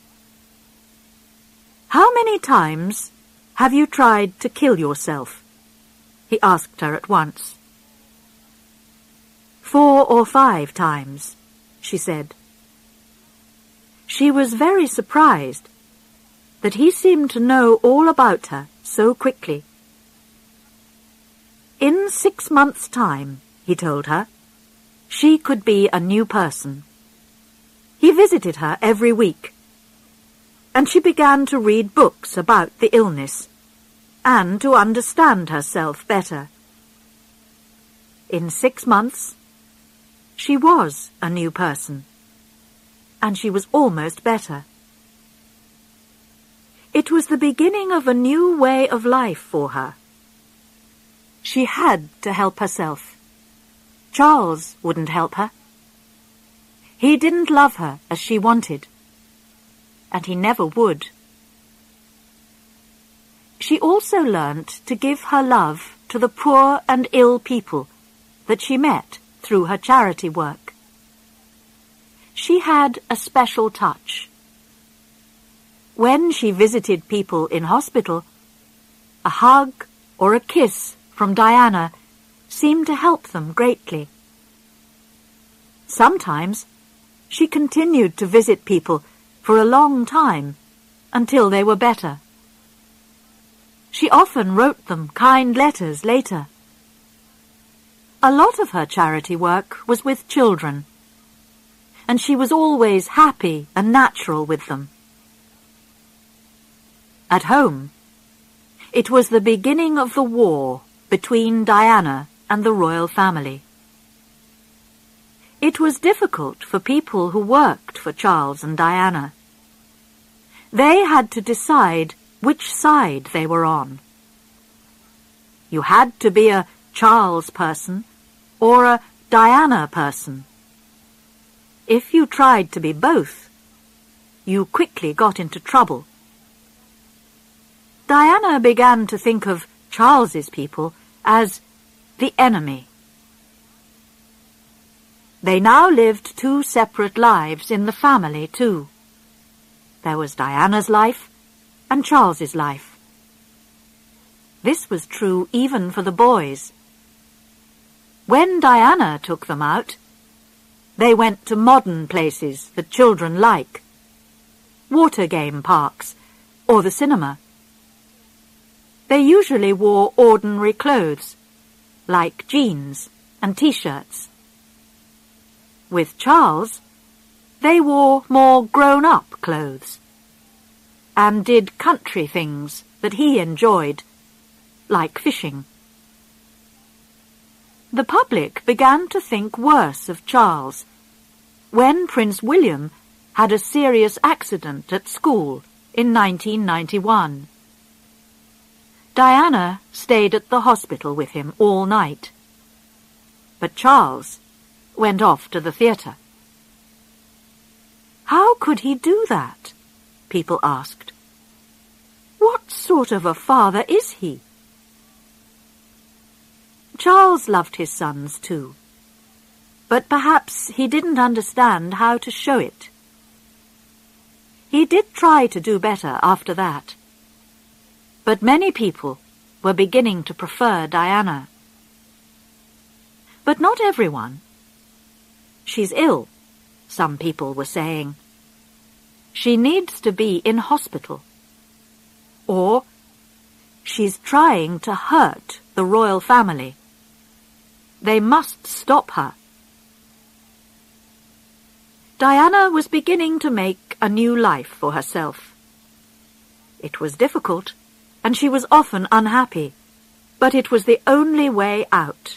"How many times have you tried to kill yourself?" he asked her at once. 4 or 5 times, she said. She was very surprised that he seemed to know all about her so quickly. In 6 months' time, he told her, she could be a new person. He visited her every week, and she began to read books about the illness and to understand herself better. In 6 months, she was a new person, and she was almost better. It was the beginning of a new way of life for her. She had to help herself. Charles wouldn't help her. He didn't love her as she wanted, and he never would. She also learnt to give her love to the poor and ill people that she met through her charity work. She had a special touch. When she visited people in hospital, a hug or a kiss from Diana seemed to help them greatly. Sometimes she continued to visit people for a long time until they were better. She often wrote them kind letters later. A lot of her charity work was with children, and she was always happy and natural with them. At home, it was the beginning of the war between Diana and the royal family. It was difficult for people who worked for Charles and Diana. They had to decide which side they were on. You had to be a Charles person or a Diana person. If you tried to be both, you quickly got into trouble. Diana began to think of Charles's people as the enemy. They now lived 2 separate lives in the family, too. There was Diana's life and Charles's life. This was true even for the boys. When Diana took them out, they went to modern places that children like, water game parks, or the cinema. They usually wore ordinary clothes, like jeans and t-shirts. With Charles, they wore more grown-up clothes and did country things that he enjoyed, like fishing. The public began to think worse of Charles when Prince William had a serious accident at school in 1991. Diana stayed at the hospital with him all night, but Charles went off to the theatre. How could he do that? People asked. What sort of a father is he? Charles loved his sons too, but perhaps he didn't understand how to show it. He did try to do better after that, but many people were beginning to prefer Diana. But not everyone. She's ill, some people were saying. She needs to be in hospital. Or, she's trying to hurt the royal family. They must stop her. Diana was beginning to make a new life for herself. It was difficult, and she was often unhappy, but it was the only way out.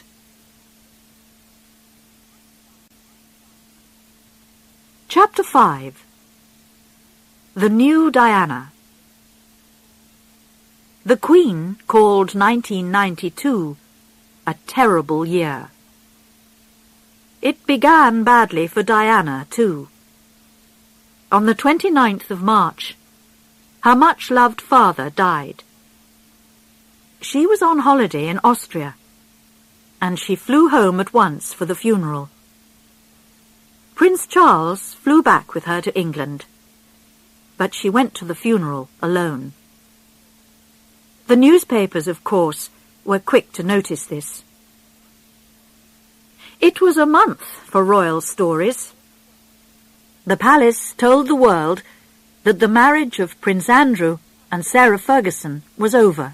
Chapter 5. The New Diana. The Queen called 1992 a terrible year. It began badly for Diana, too. On the 29th of March, her much-loved father died. She was on holiday in Austria, and she flew home at once for the funeral. Prince Charles flew back with her to England, but she went to the funeral alone. The newspapers, of course, were quick to notice this. It was a month for royal stories. The palace told the world that the marriage of Prince Andrew and Sarah Ferguson was over.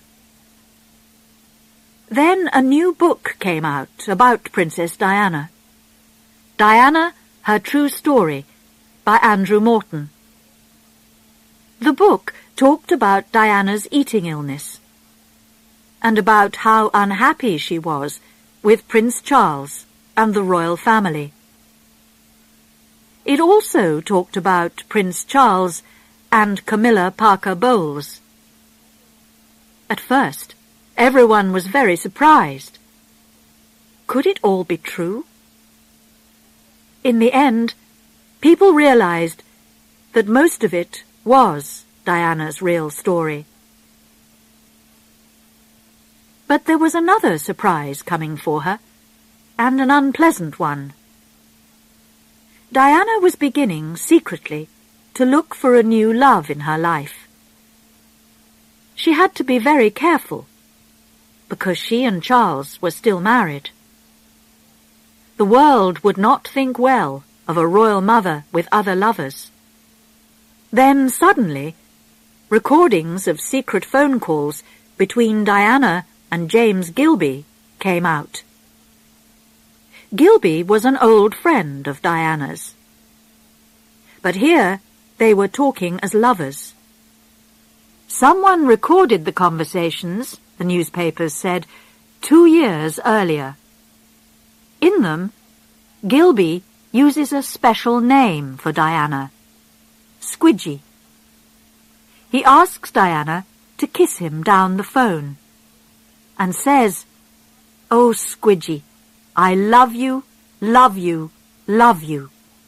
Then a new book came out about Princess Diana. Diana, Her True Story, by Andrew Morton. The book talked about Diana's eating illness and about how unhappy she was with Prince Charles and the royal family. It also talked about Prince Charles and Camilla Parker Bowles. At first, everyone was very surprised. Could it all be true? In the end, people realized that most of it was Diana's real story. But there was another surprise coming for her, and an unpleasant one. Diana was beginning secretly to look for a new love in her life. She had to be very careful, because she and Charles were still married. The world would not think well of a royal mother with other lovers. Then suddenly, recordings of secret phone calls between Diana and James Gilby came out. Gilby was an old friend of Diana's. But here they were talking as lovers. Someone recorded the conversations, the newspapers said, 2 years earlier. In them, Gilby uses a special name for Diana, Squidgy. He asks Diana to kiss him down the phone and says, "Oh, Squidgy, I love you, love you, love you."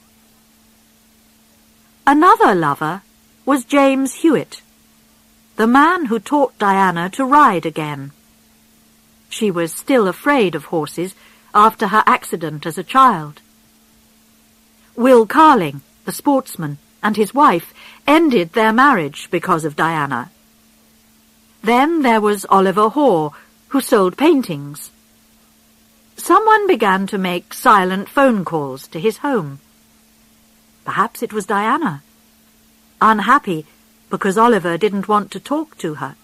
Another lover was James Hewitt, the man who taught Diana to ride again. She was still afraid of horses after her accident as a child. Will Carling, the sportsman, and his wife ended their marriage because of Diana. Then there was Oliver Hoare, who sold paintings. Someone began to make silent phone calls to his home. Perhaps it was Diana, unhappy because Oliver didn't want to talk to her.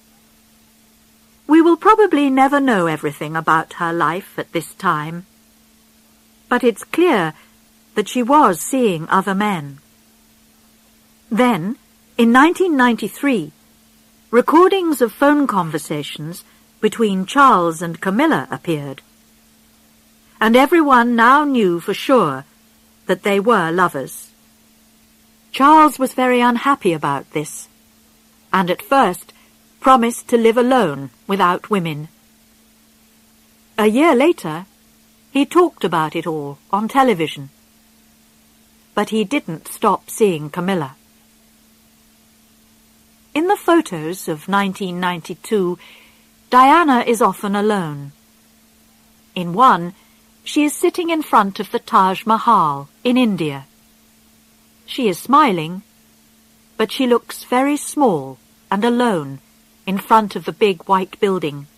We will probably never know everything about her life at this time, but it's clear that she was seeing other men. Then, in 1993, recordings of phone conversations between Charles and Camilla appeared, and everyone now knew for sure that they were lovers. Charles was very unhappy about this, and at first promised to live alone without women. A year later, he talked about it all on television, but he didn't stop seeing Camilla. In the photos of 1992, Diana is often alone. In one, she is sitting in front of the Taj Mahal in India. She is smiling, but she looks very small and alone in front of the big white building.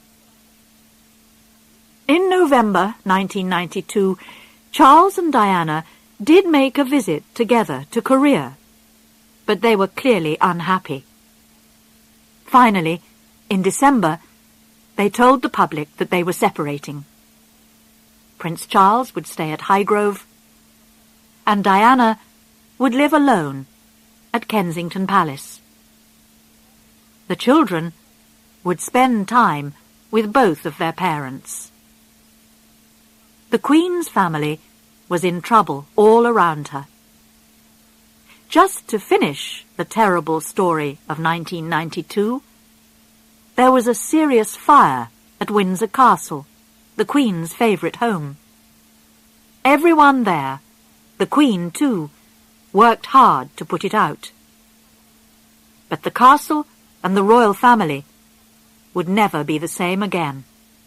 In November 1992, Charles and Diana did make a visit together to Korea, but they were clearly unhappy. Finally, in December, they told the public that they were separating. Prince Charles would stay at Highgrove, and Diana would live alone at Kensington Palace. The children would spend time with both of their parents. The Queen's family was in trouble all around her. Just to finish the terrible story of 1992, there was a serious fire at Windsor Castle, the Queen's favourite home. Everyone there, the Queen too, worked hard to put it out. but the castle and the royal family would never be the same again.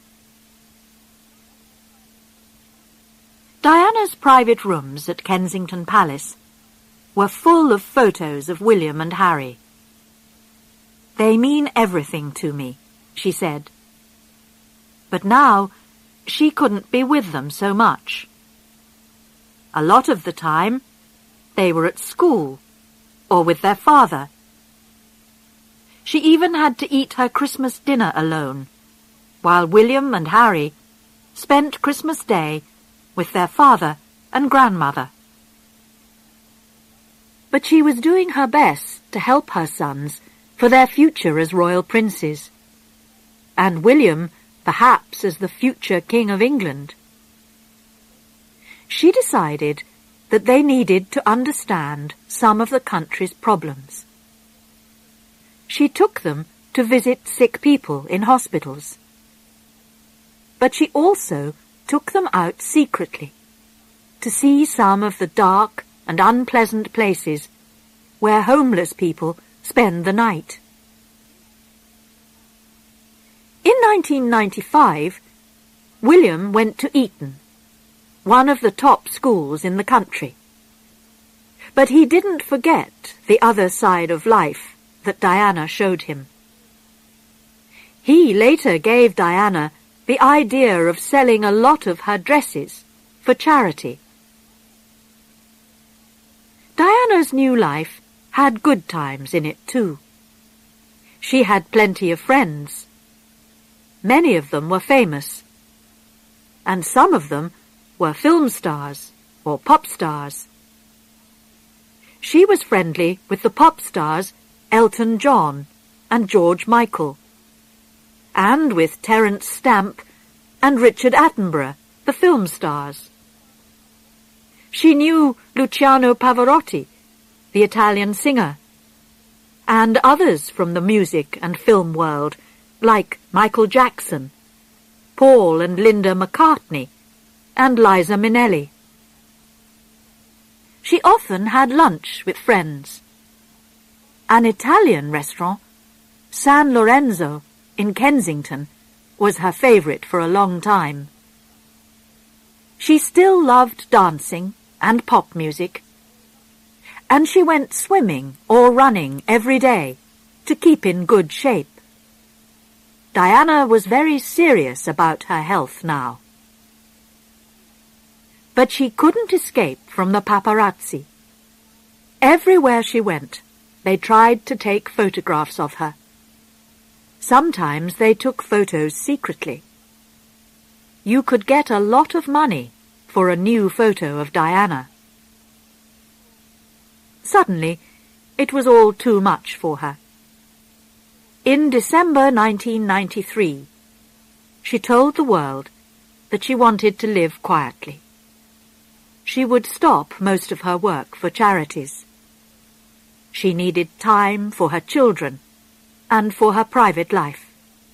Diana's private rooms at Kensington Palace were full of photos of William and Harry. "They mean everything to me," she said. But now she couldn't be with them so much. A lot of the time they were at school or with their father. She even had to eat her Christmas dinner alone, while William and Harry spent Christmas Day with their father and grandmother. But she was doing her best to help her sons for their future as royal princes, and William perhaps as the future King of England. She decided that they needed to understand some of the country's problems. She took them to visit sick people in hospitals. But she also took them out secretly to see some of the dark and unpleasant places where homeless people spend the night. In 1995, William went to Eton, one of the top schools in the country. But he didn't forget the other side of life that Diana showed him. He later gave Diana the idea of selling a lot of her dresses for charity. Diana's new life had good times in it too. She had plenty of friends. Many of them were famous, and some of them were film stars or pop stars. She was friendly with the pop stars Elton John and George Michael, and with Terence Stamp and Richard Attenborough, the film stars. She knew Luciano Pavarotti, the Italian singer, and others from the music and film world, like Michael Jackson, Paul and Linda McCartney, and Liza Minnelli. She often had lunch with friends. An Italian restaurant, San Lorenzo, in Kensington, was her favourite for a long time. She still loved dancing and pop music, and she went swimming or running every day to keep in good shape. Diana was very serious about her health now. But she couldn't escape from the paparazzi. Everywhere she went, they tried to take photographs of her. Sometimes they took photos secretly. You could get a lot of money for a new photo of Diana. Suddenly, it was all too much for her. In December 1993, she told the world that she wanted to live quietly. She would stop most of her work for charities. She needed time for her children and for her private life.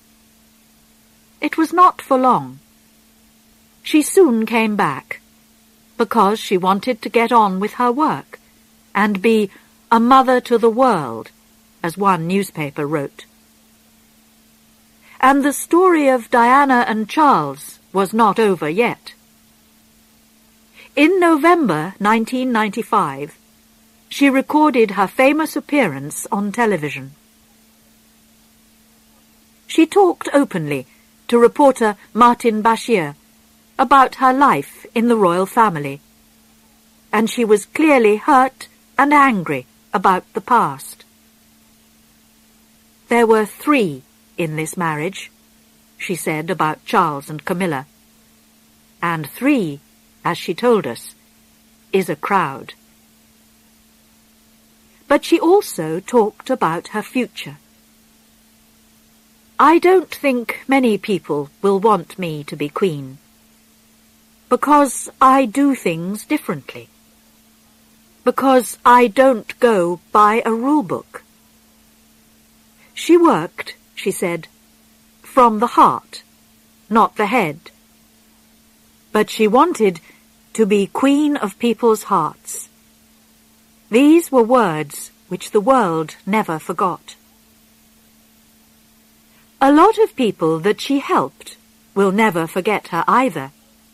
It was not for long. She soon came back because she wanted to get on with her work and be a mother to the world, as one newspaper wrote. And the story of Diana and Charles was not over yet. In November 1995, she recorded her famous appearance on television. She talked openly to reporter Martin Bashir about her life in the royal family, and she was clearly hurt and angry about the past. There were 3 in this marriage, she said about Charles and Camilla, and 3, as she told us, is a crowd. But she also talked about her future. I don't think many people will want me to be queen, because I do things differently, because I don't go by a rule book. She worked, she said, from the heart, not the head. But she wanted to be queen of people's hearts. These were words which the world never forgot. A lot of people that she helped will never forget her either.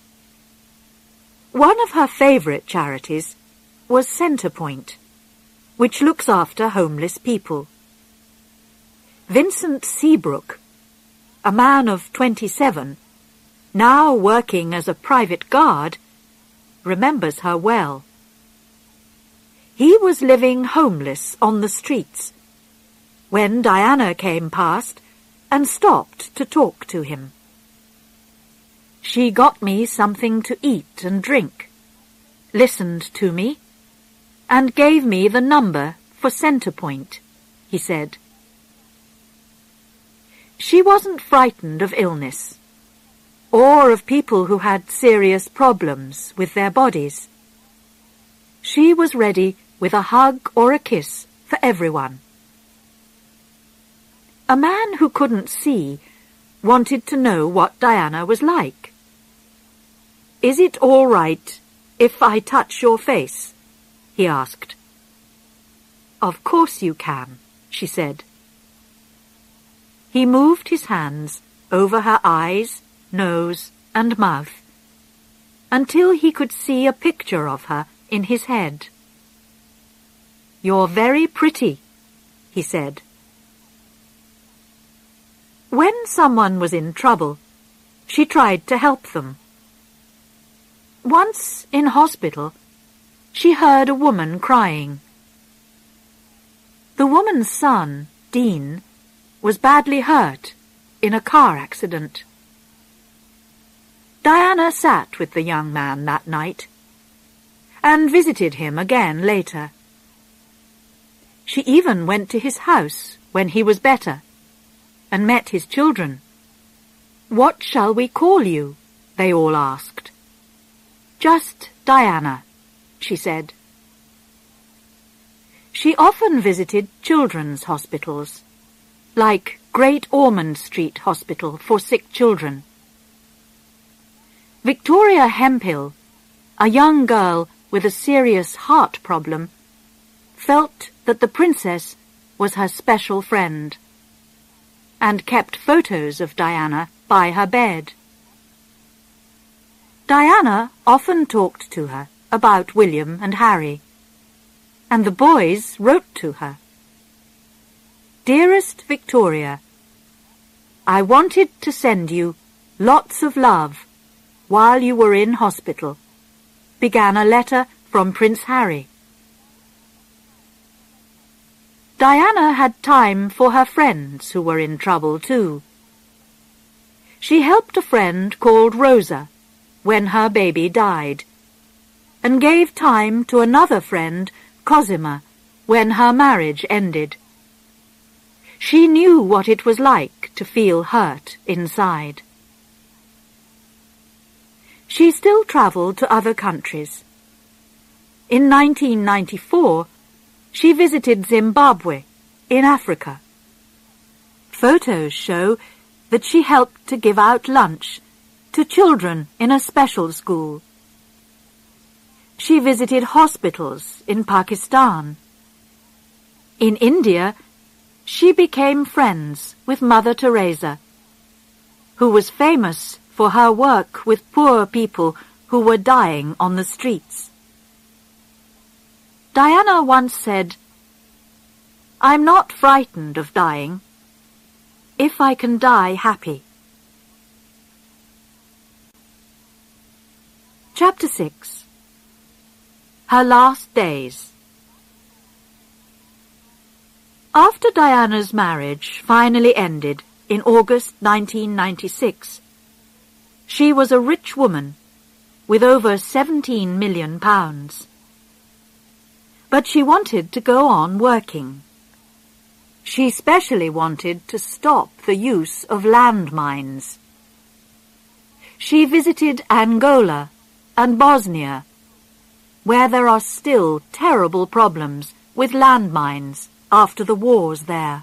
One of her favourite charities was Centrepoint, which looks after homeless people. Vincent Seabrook, a man of 27, now working as a private guard, remembers her well. He was living homeless on the streets when Diana came past and stopped to talk to him. She got me something to eat and drink, listened to me, and gave me the number for Centrepoint, he said. She wasn't frightened of illness, or of people who had serious problems with their bodies. She was ready with a hug or a kiss for everyone. A man who couldn't see wanted to know what Diana was like. "Is it all right if I touch your face?" he asked. "Of course you can," she said. He moved his hands over her eyes, nose, and mouth, until he could see a picture of her in his head. "You're very pretty," he said. When someone was in trouble, she tried to help them. Once in hospital, she heard a woman crying. The woman's son, Dean, was badly hurt in a car accident. Diana sat with the young man that night and visited him again later. She even went to his house when he was better and met his children. "What shall we call you?" they all asked. "Just Diana," she said. She often visited children's hospitals, like Great Ormond Street Hospital for sick children. Victoria Hemphill, a young girl with a serious heart problem, felt that the princess was her special friend, and kept photos of Diana by her bed. Diana often talked to her about William and Harry, and the boys wrote to her. "Dearest Victoria, I wanted to send you lots of love while you were in hospital," began a letter from Prince Harry. Diana had time for her friends who were in trouble too. She helped a friend called Rosa when her baby died, and gave time to another friend, Cosima, when her marriage ended. She knew what it was like to feel hurt inside. She still travelled to other countries. In 1994, she visited Zimbabwe in Africa. Photos show that she helped to give out lunch to children in a special school. She visited hospitals in Pakistan. In India, she became friends with Mother Teresa, who was famous for her work with poor people who were dying on the streets. Diana once said, "I'm not frightened of dying, if I can die happy." Chapter 6. Her Last Days. After Diana's marriage finally ended in August 1996, she was a rich woman with over £17 million. But she wanted to go on working. She especially wanted to stop the use of landmines. She visited Angola and Bosnia, where there are still terrible problems with landmines after the wars there.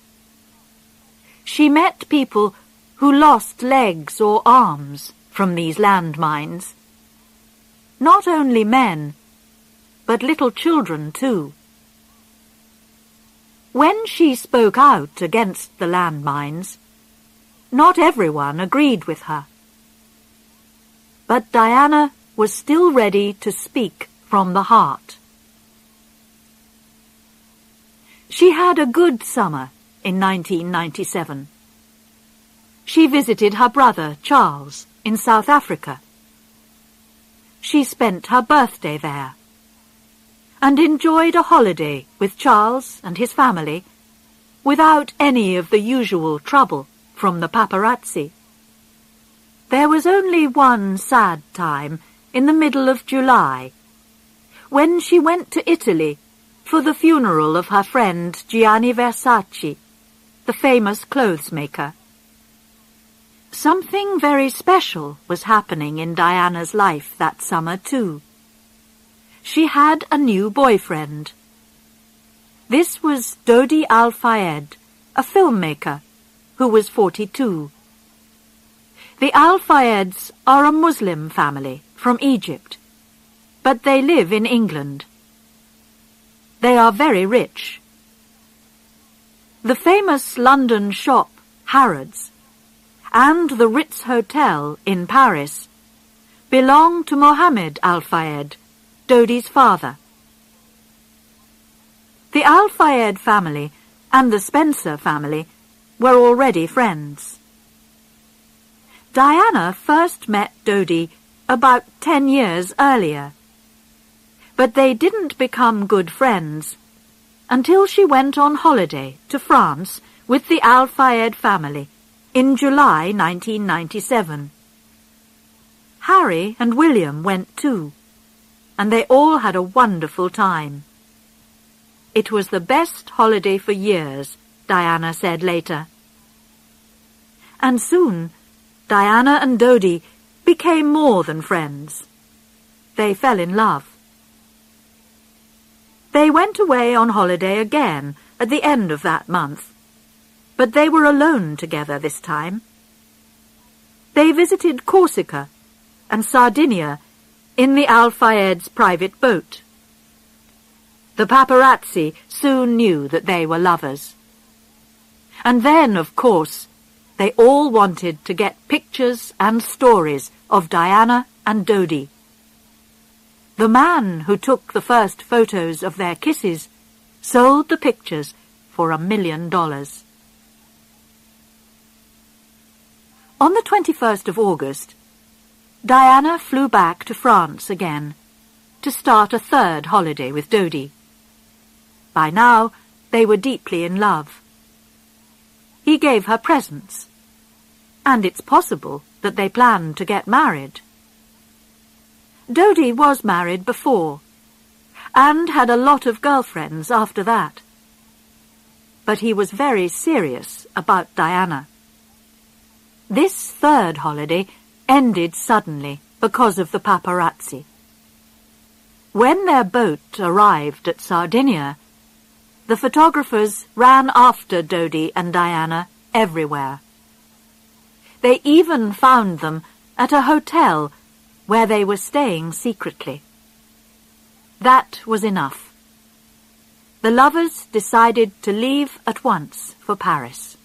She met people who lost legs or arms from these landmines. Not only men, but little children too. When she spoke out against the landmines, not everyone agreed with her. But Diana was still ready to speak from the heart. She had a good summer in 1997. She visited her brother, Charles, in South Africa. She spent her birthday there and enjoyed a holiday with Charles and his family without any of the usual trouble from the paparazzi. There was only one sad time in the middle of July, when she went to Italy for the funeral of her friend Gianni Versace, the famous clothes maker. Something very special was happening in Diana's life that summer too. She had a new boyfriend. This was Dodi Al-Fayed, a filmmaker, who was 42. The Al-Fayeds are a Muslim family from Egypt, but they live in England. They are very rich. The famous London shop, Harrods, and the Ritz Hotel in Paris belong to Mohammed Al-Fayed, Dodi's father. The Al-Fayed family and the Spencer family were already friends. Diana first met Dodi about 10 years earlier, but they didn't become good friends until she went on holiday to France with the Al-Fayed family in July 1997. Harry and William went too, and they all had a wonderful time. It was the best holiday for years, Diana said later. And soon, Diana and Dodi became more than friends. They fell in love. They went away on holiday again at the end of that month, but they were alone together this time. They visited Corsica and Sardinia in the Al-Fayed's private boat. The paparazzi soon knew that they were lovers. And then, of course, they all wanted to get pictures and stories of Diana and Dodi. The man who took the first photos of their kisses sold the pictures for $1 million. On the 21st of August, Diana flew back to France again to start a third holiday with Dodi. By now, they were deeply in love. He gave her presents, and it's possible that they planned to get married. Dodi was married before, and had a lot of girlfriends after that. But he was very serious about Diana. This third holiday ended suddenly because of the paparazzi. When their boat arrived at Sardinia, the photographers ran after Dodi and Diana everywhere. They even found them at a hotel where they were staying secretly. That was enough. The lovers decided to leave at once for Paris.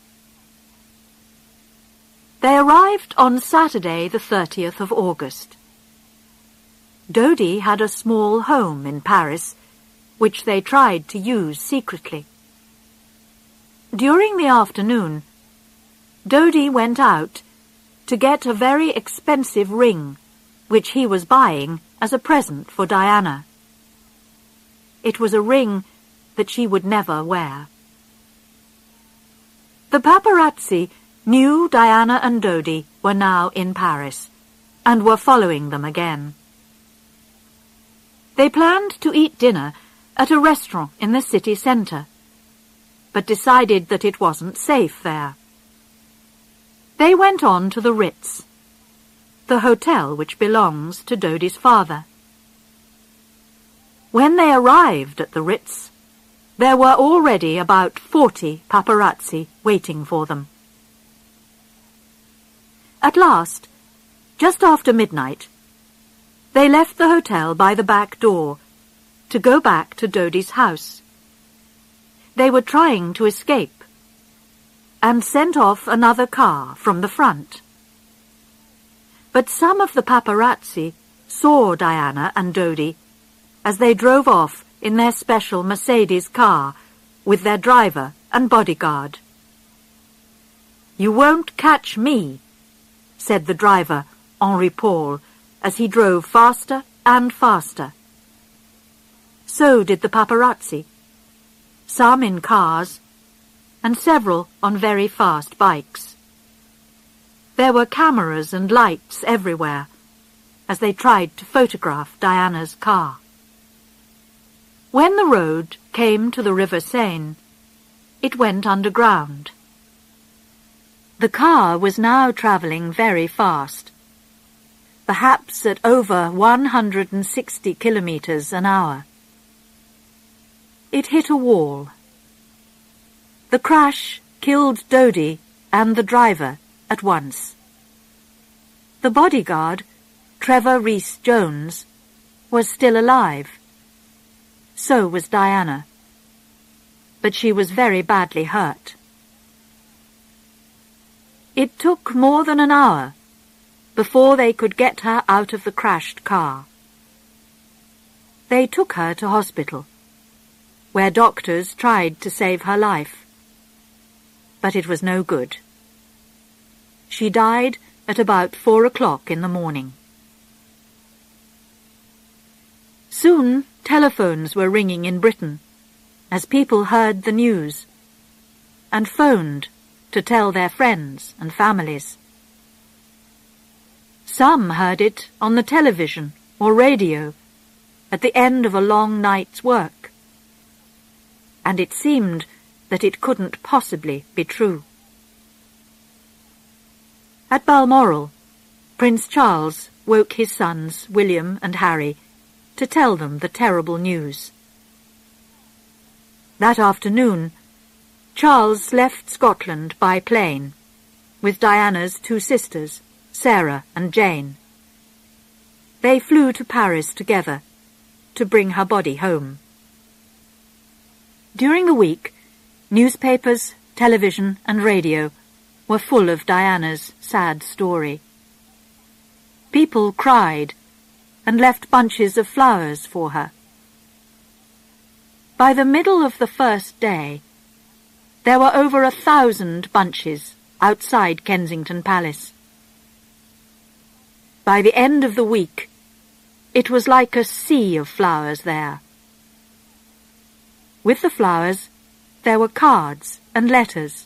They arrived on Saturday the 30th of August. Dodi had a small home in Paris, which they tried to use secretly. During the afternoon, Dodi went out to get a very expensive ring, which he was buying as a present for Diana. It was a ring that she would never wear. The paparazzi knew Diana and Dodi were now in Paris, and were following them again. They planned to eat dinner at a restaurant in the city centre, but decided that it wasn't safe there. They went on to the Ritz, the hotel which belongs to Dodi's father. When they arrived at the Ritz, there were already about 40 paparazzi waiting for them. At last, just after midnight, they left the hotel by the back door to go back to Dodi's house. They were trying to escape and sent off another car from the front. But some of the paparazzi saw Diana and Dodi as they drove off in their special Mercedes car with their driver and bodyguard. "You won't catch me," said the driver, Henri Paul, as he drove faster and faster. So did the paparazzi, some in cars and several on very fast bikes. There were cameras and lights everywhere as they tried to photograph Diana's car. When the road came to the River Seine, it went underground. The car was now travelling very fast, perhaps at over 160 kilometres an hour. It hit a wall. The crash killed Dodi and the driver at once. The bodyguard, Trevor Rees-Jones, was still alive. So was Diana, but she was very badly hurt. It took more than an hour before they could get her out of the crashed car. They took her to hospital, where doctors tried to save her life. But it was no good. She died at about 4 o'clock in the morning. Soon telephones were ringing in Britain as people heard the news and phoned to tell their friends and families. Some heard it on the television or radio at the end of a long night's work, and it seemed that it couldn't possibly be true. At Balmoral, Prince Charles woke his sons, William and Harry, to tell them the terrible news. That afternoon, Charles left Scotland by plane with Diana's 2 sisters, Sarah and Jane. They flew to Paris together to bring her body home. During the week, newspapers, television and radio were full of Diana's sad story. People cried and left bunches of flowers for her. By the middle of the first day, there were over 1,000 bunches outside Kensington Palace. By the end of the week, it was like a sea of flowers there. With the flowers, there were cards and letters.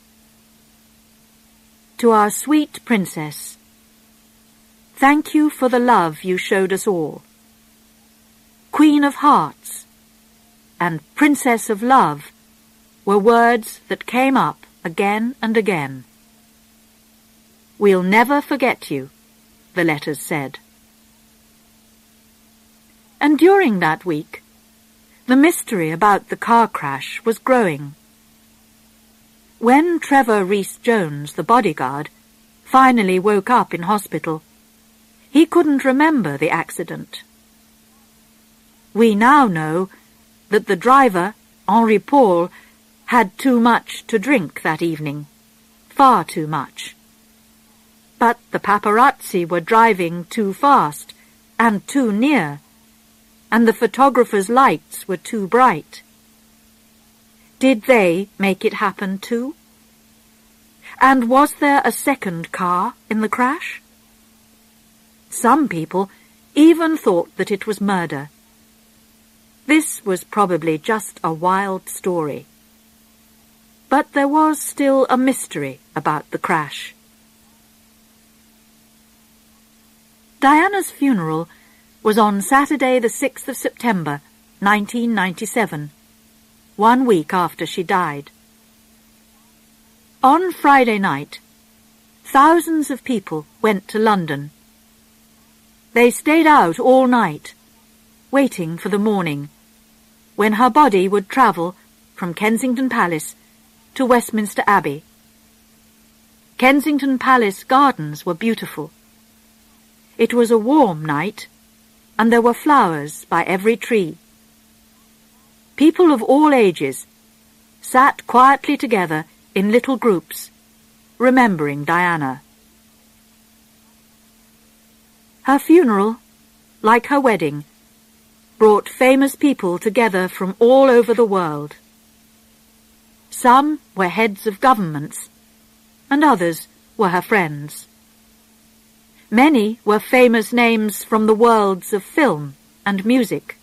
To our sweet princess, thank you for the love you showed us all. Queen of Hearts and Princess of Love were words that came up again and again. We'll never forget you, the letters said. And during that week, the mystery about the car crash was growing. When Trevor Rees-Jones, the bodyguard, finally woke up in hospital, he couldn't remember the accident. We now know that the driver, Henri Paul, had too much to drink that evening, far too much. But the paparazzi were driving too fast and too near, and the photographer's lights were too bright. Did they make it happen too? And was there a second car in the crash? Some people even thought that it was murder. This was probably just a wild story. But there was still a mystery about the crash. Diana's funeral was on Saturday the 6th of September, 1997, 1 week after she died. On Friday night, thousands of people went to London. They stayed out all night, waiting for the morning, when her body would travel from Kensington Palace to Westminster Abbey. Kensington Palace gardens were beautiful. It was a warm night, and there were flowers by every tree. People of all ages sat quietly together in little groups, remembering Diana. Her funeral, like her wedding, brought famous people together from all over the world. Some were heads of governments, and others were her friends. Many were famous names from the worlds of film and music.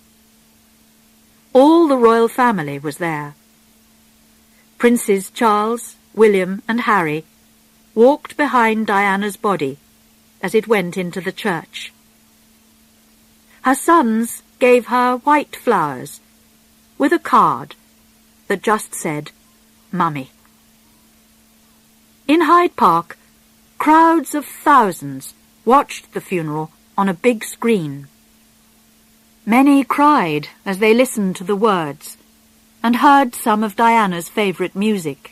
All the royal family was there. Princes Charles, William, and Harry walked behind Diana's body as it went into the church. Her sons gave her white flowers with a card that just said, "Mummy." In Hyde Park, crowds of thousands watched the funeral on a big screen. Many cried as they listened to the words and heard some of Diana's favourite music.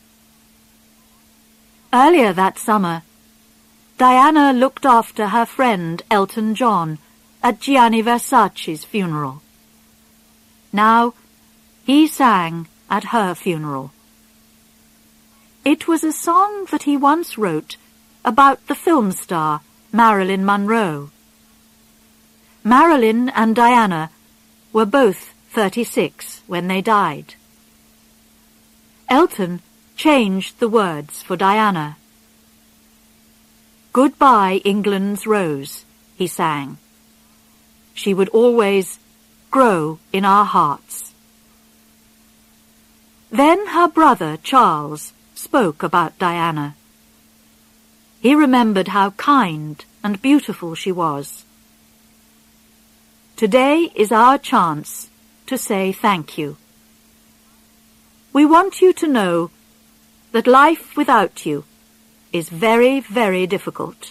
Earlier that summer, Diana looked after her friend Elton John at Gianni Versace's funeral. Now, he sang at her funeral. It was a song that he once wrote about the film star Marilyn Monroe. Marilyn and Diana were both 36 when they died. Elton changed the words for Diana. "Goodbye, England's rose," he sang. "She would always grow in our hearts." Then her brother Charles spoke about Diana. He remembered how kind and beautiful she was. "Today is our chance to say thank you. We want you to know that life without you is very, very difficult."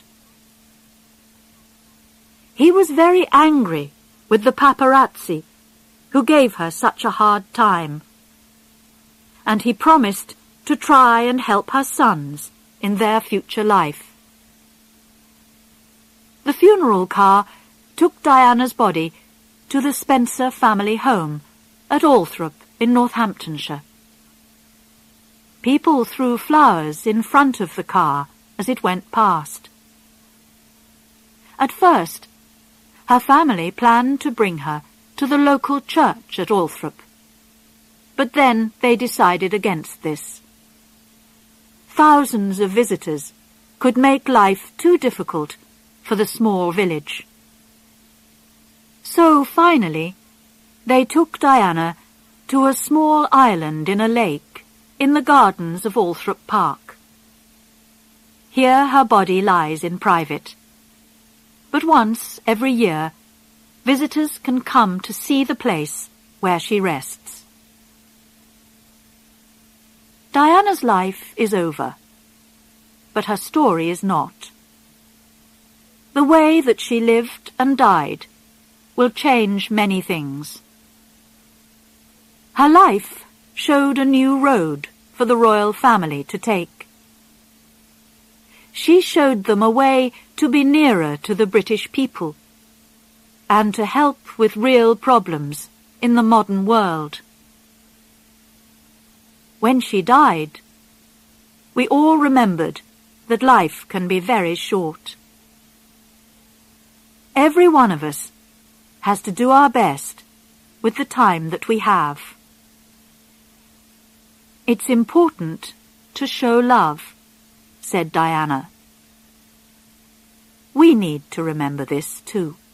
He was very angry with the paparazzi who gave her such a hard time, and he promised to try and help her sons in their future life. The funeral car took Diana's body to the Spencer family home at Althorp in Northamptonshire. People threw flowers in front of the car as it went past. At first, her family planned to bring her to the local church at Althorp, but then they decided against this. Thousands of visitors could make life too difficult for the small village. So finally, they took Diana to a small island in a lake in the gardens of Althorp Park. Here her body lies in private, but once every year, visitors can come to see the place where she rests. Diana's life is over, but her story is not. The way that she lived and died will change many things. Her life showed a new road for the royal family to take. She showed them a way to be nearer to the British people and to help with real problems in the modern world. When she died, we all remembered that life can be very short. Every one of us has to do our best with the time that we have. "It's important to show love," said Diana. We need to remember this too.